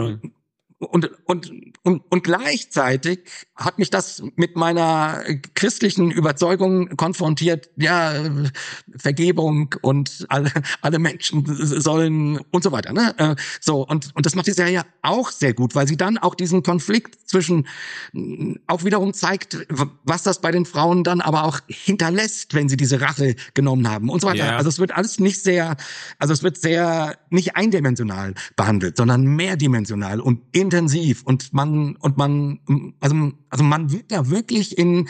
und gleichzeitig hat mich das mit meiner christlichen Überzeugung konfrontiert, ja, Vergebung und alle Menschen sollen und so weiter, ne? So, und das macht die Serie auch sehr gut, weil sie dann auch diesen Konflikt zwischen auch wiederum zeigt, was das bei den Frauen dann aber auch hinterlässt, wenn sie diese Rache genommen haben und so weiter. Ja. Also es wird alles nicht sehr eindimensional behandelt, sondern mehrdimensional und intensiv und man wird da wirklich in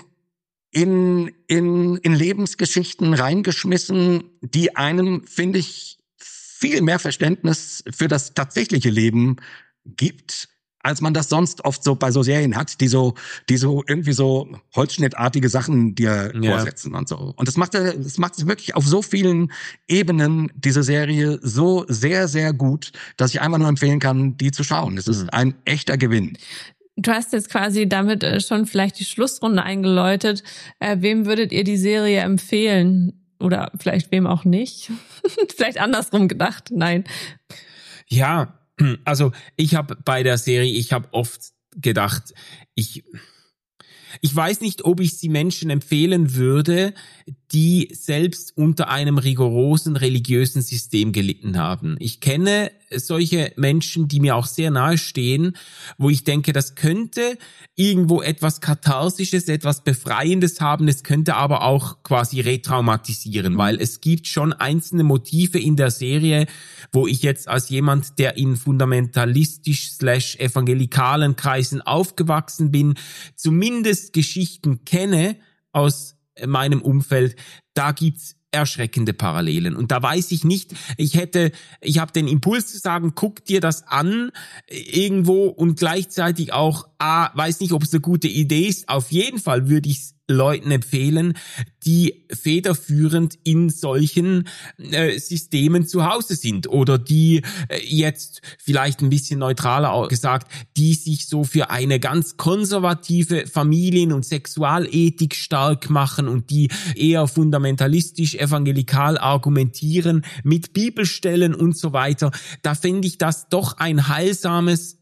Lebensgeschichten reingeschmissen, die einem, finde ich, viel mehr Verständnis für das tatsächliche Leben gibt, als man das sonst oft so bei so Serien hat, die so irgendwie so holzschnittartige Sachen dir vorsetzen und so. Und das macht wirklich auf so vielen Ebenen, diese Serie, so sehr, sehr gut, dass ich einfach nur empfehlen kann, die zu schauen. Es ist ein echter Gewinn. Du hast jetzt quasi damit schon vielleicht die Schlussrunde eingeläutet. Wem würdet ihr die Serie empfehlen? Oder vielleicht wem auch nicht? Vielleicht andersrum gedacht. Nein. Ja, also ich habe bei der Serie, ich habe oft gedacht, ich weiß nicht, ob ich sie Menschen empfehlen würde, die selbst unter einem rigorosen religiösen System gelitten haben. Ich kenne solche Menschen, die mir auch sehr nahe stehen, wo ich denke, das könnte irgendwo etwas Katharsisches, etwas Befreiendes haben, es könnte aber auch quasi retraumatisieren, weil es gibt schon einzelne Motive in der Serie, wo ich jetzt als jemand, der in fundamentalistisch/evangelikalen Kreisen aufgewachsen bin, zumindest Geschichten kenne aus meinem Umfeld, da gibt's erschreckende Parallelen. Und da weiß ich nicht, ich habe den Impuls zu sagen, guck dir das an irgendwo und gleichzeitig auch, weiß nicht, ob es eine gute Idee ist. Auf jeden Fall würde ich es Leuten empfehlen, die federführend in solchen Systemen zu Hause sind oder die jetzt vielleicht ein bisschen neutraler gesagt, die sich so für eine ganz konservative Familien- und Sexualethik stark machen und die eher fundamentalistisch evangelikal argumentieren mit Bibelstellen und so weiter. Da finde ich das doch ein heilsames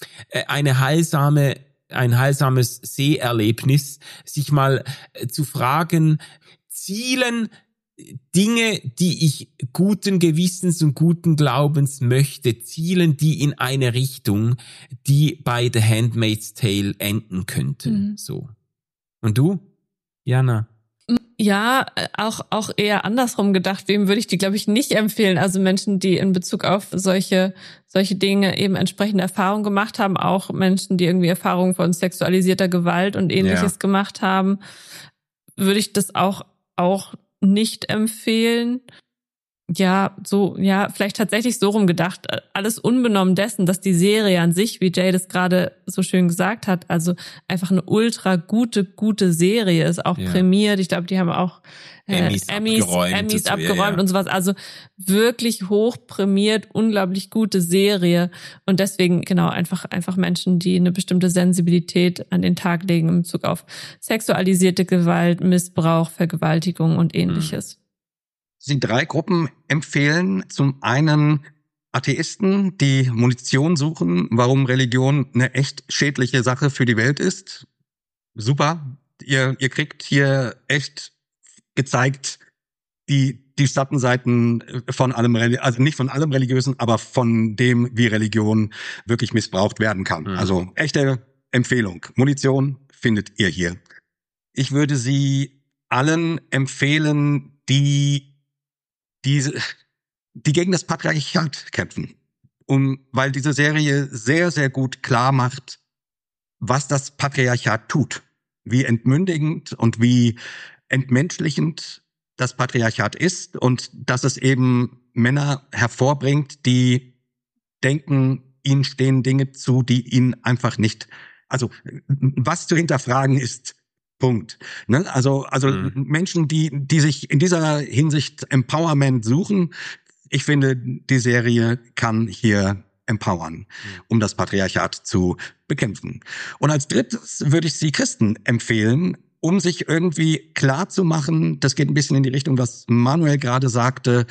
Seherlebnis, sich mal zu fragen, zielen Dinge, die ich guten Gewissens und guten Glaubens möchte, zielen die in eine Richtung, die bei The Handmaid's Tale enden könnte. So. Und du, Jana? Ja, auch eher andersrum gedacht. Wem würde ich die, glaube ich, nicht empfehlen? Also Menschen, die in Bezug auf solche Dinge eben entsprechende Erfahrungen gemacht haben, auch Menschen, die irgendwie Erfahrungen von sexualisierter Gewalt und Ähnliches gemacht haben, würde ich das auch nicht empfehlen. Vielleicht tatsächlich so rum gedacht, alles unbenommen dessen, dass die Serie an sich, wie Jay das gerade so schön gesagt hat, also einfach eine ultra gute Serie ist, auch prämiert. Ich glaube, die haben auch Emmys abgeräumt und sowas. Also wirklich hoch prämiert, unglaublich gute Serie. Und deswegen, genau, einfach Menschen, die eine bestimmte Sensibilität an den Tag legen in Bezug auf sexualisierte Gewalt, Missbrauch, Vergewaltigung und Ähnliches. Sie 3 Gruppen empfehlen. Zum einen Atheisten, die Munition suchen, warum Religion eine echt schädliche Sache für die Welt ist. Super. Ihr kriegt hier echt gezeigt, die Schattenseiten von allem, also nicht von allem Religiösen, aber von dem, wie Religion wirklich missbraucht werden kann. Also echte Empfehlung. Munition findet ihr hier. Ich würde sie allen empfehlen, die gegen das Patriarchat kämpfen. Weil diese Serie sehr, sehr gut klar macht, was das Patriarchat tut. Wie entmündigend und wie entmenschlichend das Patriarchat ist und dass es eben Männer hervorbringt, die denken, ihnen stehen Dinge zu, die ihnen einfach nicht. Also was zu hinterfragen ist, Punkt. Ne? Also Menschen, die sich in dieser Hinsicht Empowerment suchen, ich finde, die Serie kann hier empowern, um das Patriarchat zu bekämpfen. Und als drittes würde ich sie Christen empfehlen, um sich irgendwie klar zu machen, das geht ein bisschen in die Richtung, was Manuel gerade sagte,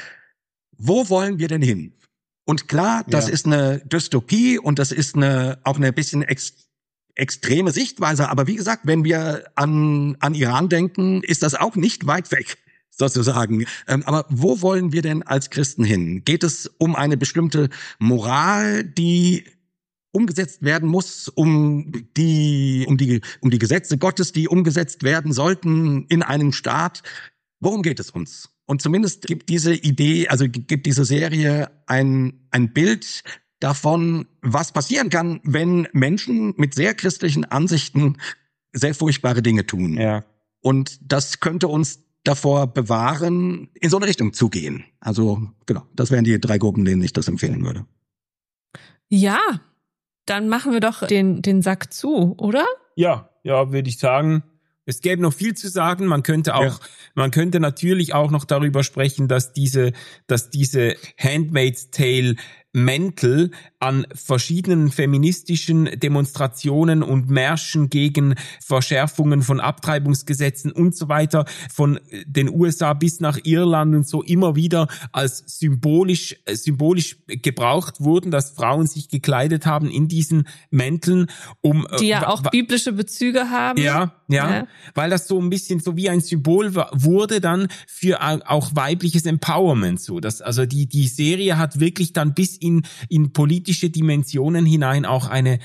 wo wollen wir denn hin? Und klar, das ist eine Dystopie und das ist auch eine bisschen extreme Sichtweise, aber wie gesagt, wenn wir an Iran denken, ist das auch nicht weit weg, sozusagen. Aber wo wollen wir denn als Christen hin? Geht es um eine bestimmte Moral, die umgesetzt werden muss, um die Gesetze Gottes, die umgesetzt werden sollten in einem Staat? Worum geht es uns? Und zumindest gibt diese Idee, also gibt diese Serie ein Bild davon, was passieren kann, wenn Menschen mit sehr christlichen Ansichten sehr furchtbare Dinge tun. Ja. Und das könnte uns davor bewahren, in so eine Richtung zu gehen. Also genau, das wären die 3 Gruppen, denen ich das empfehlen würde. Ja, dann machen wir doch den Sack zu, oder? Ja, würde ich sagen. Es gäbe noch viel zu sagen. Man könnte natürlich auch noch darüber sprechen, dass diese Handmaid's Tale Mäntel an verschiedenen feministischen Demonstrationen und Märschen gegen Verschärfungen von Abtreibungsgesetzen und so weiter von den USA bis nach Irland und so immer wieder als symbolisch gebraucht wurden, dass Frauen sich gekleidet haben in diesen Mänteln, die ja auch biblische Bezüge haben. Ja, weil das so ein bisschen so wie ein Symbol wurde dann für auch weibliches Empowerment so. Also die Serie hat wirklich dann bis in politische Dimensionen hinein auch eine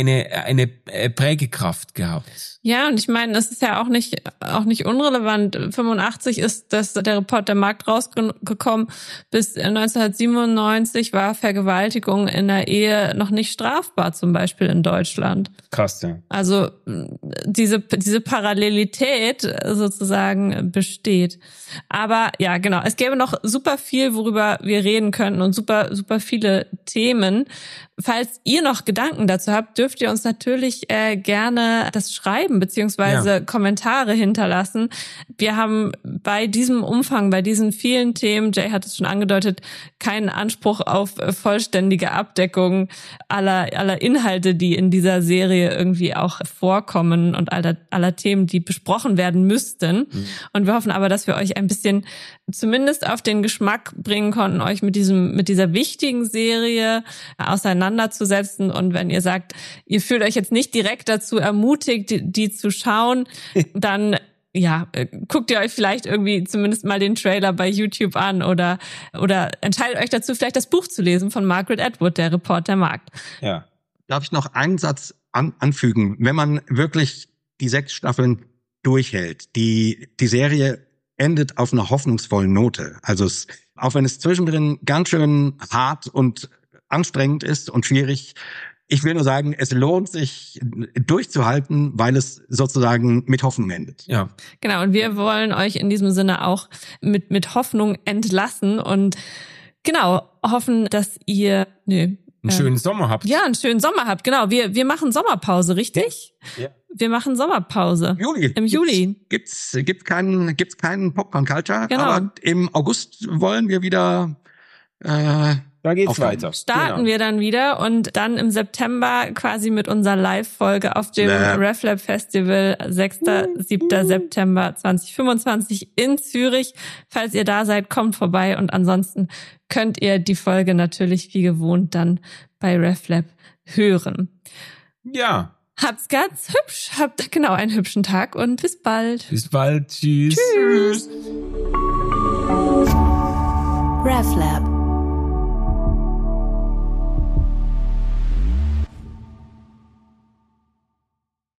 Prägekraft gehabt. Ja, und ich meine, es ist ja auch nicht unrelevant. 85 ist der Report der Markt rausgekommen. Bis 1997 war Vergewaltigung in der Ehe noch nicht strafbar, zum Beispiel in Deutschland. Krass, ja. Also diese Parallelität sozusagen besteht. Aber ja, genau, es gäbe noch super viel, worüber wir reden könnten und super viele Themen. Falls ihr noch Gedanken dazu habt, dürft ihr uns natürlich gerne das schreiben beziehungsweise Kommentare hinterlassen. Wir haben bei diesem Umfang, bei diesen vielen Themen, Jay hat es schon angedeutet, keinen Anspruch auf vollständige Abdeckung aller Inhalte, die in dieser Serie irgendwie auch vorkommen und aller Themen, die besprochen werden müssten. Und wir hoffen aber, dass wir euch ein bisschen zumindest auf den Geschmack bringen konnten, euch mit dieser wichtigen Serie auseinanderzusetzen. Und wenn ihr sagt, ihr fühlt euch jetzt nicht direkt dazu ermutigt, die zu schauen, dann guckt ihr euch vielleicht irgendwie zumindest mal den Trailer bei YouTube an oder entscheidet euch dazu, vielleicht das Buch zu lesen von Margaret Atwood, der Report der Markt. Ja. Darf ich noch einen Satz anfügen? Wenn man wirklich die 6 Staffeln durchhält, die Serie endet auf einer hoffnungsvollen Note. Also auch wenn es zwischendrin ganz schön hart und anstrengend ist und schwierig, ich will nur sagen, es lohnt sich durchzuhalten, weil es sozusagen mit Hoffnung endet. Ja. Genau, und wir wollen euch in diesem Sinne auch mit Hoffnung entlassen und genau, hoffen, dass ihr einen schönen Sommer habt. Ja, einen schönen Sommer habt, genau. Wir machen Sommerpause, richtig? Ja. Wir machen Sommerpause. Im Juli. Gibt's keinen Popcorn Culture, genau. Aber im August wollen wir wieder da geht's weiter. Starten wir dann wieder und dann im September quasi mit unserer Live-Folge auf dem RefLab Festival 6. 7. September 2025 in Zürich. Falls ihr da seid, kommt vorbei und ansonsten könnt ihr die Folge natürlich wie gewohnt dann bei RefLab hören. Ja. Habt's ganz hübsch, habt genau einen hübschen Tag und bis bald. Bis bald, tschüss. Tschüss. RefLab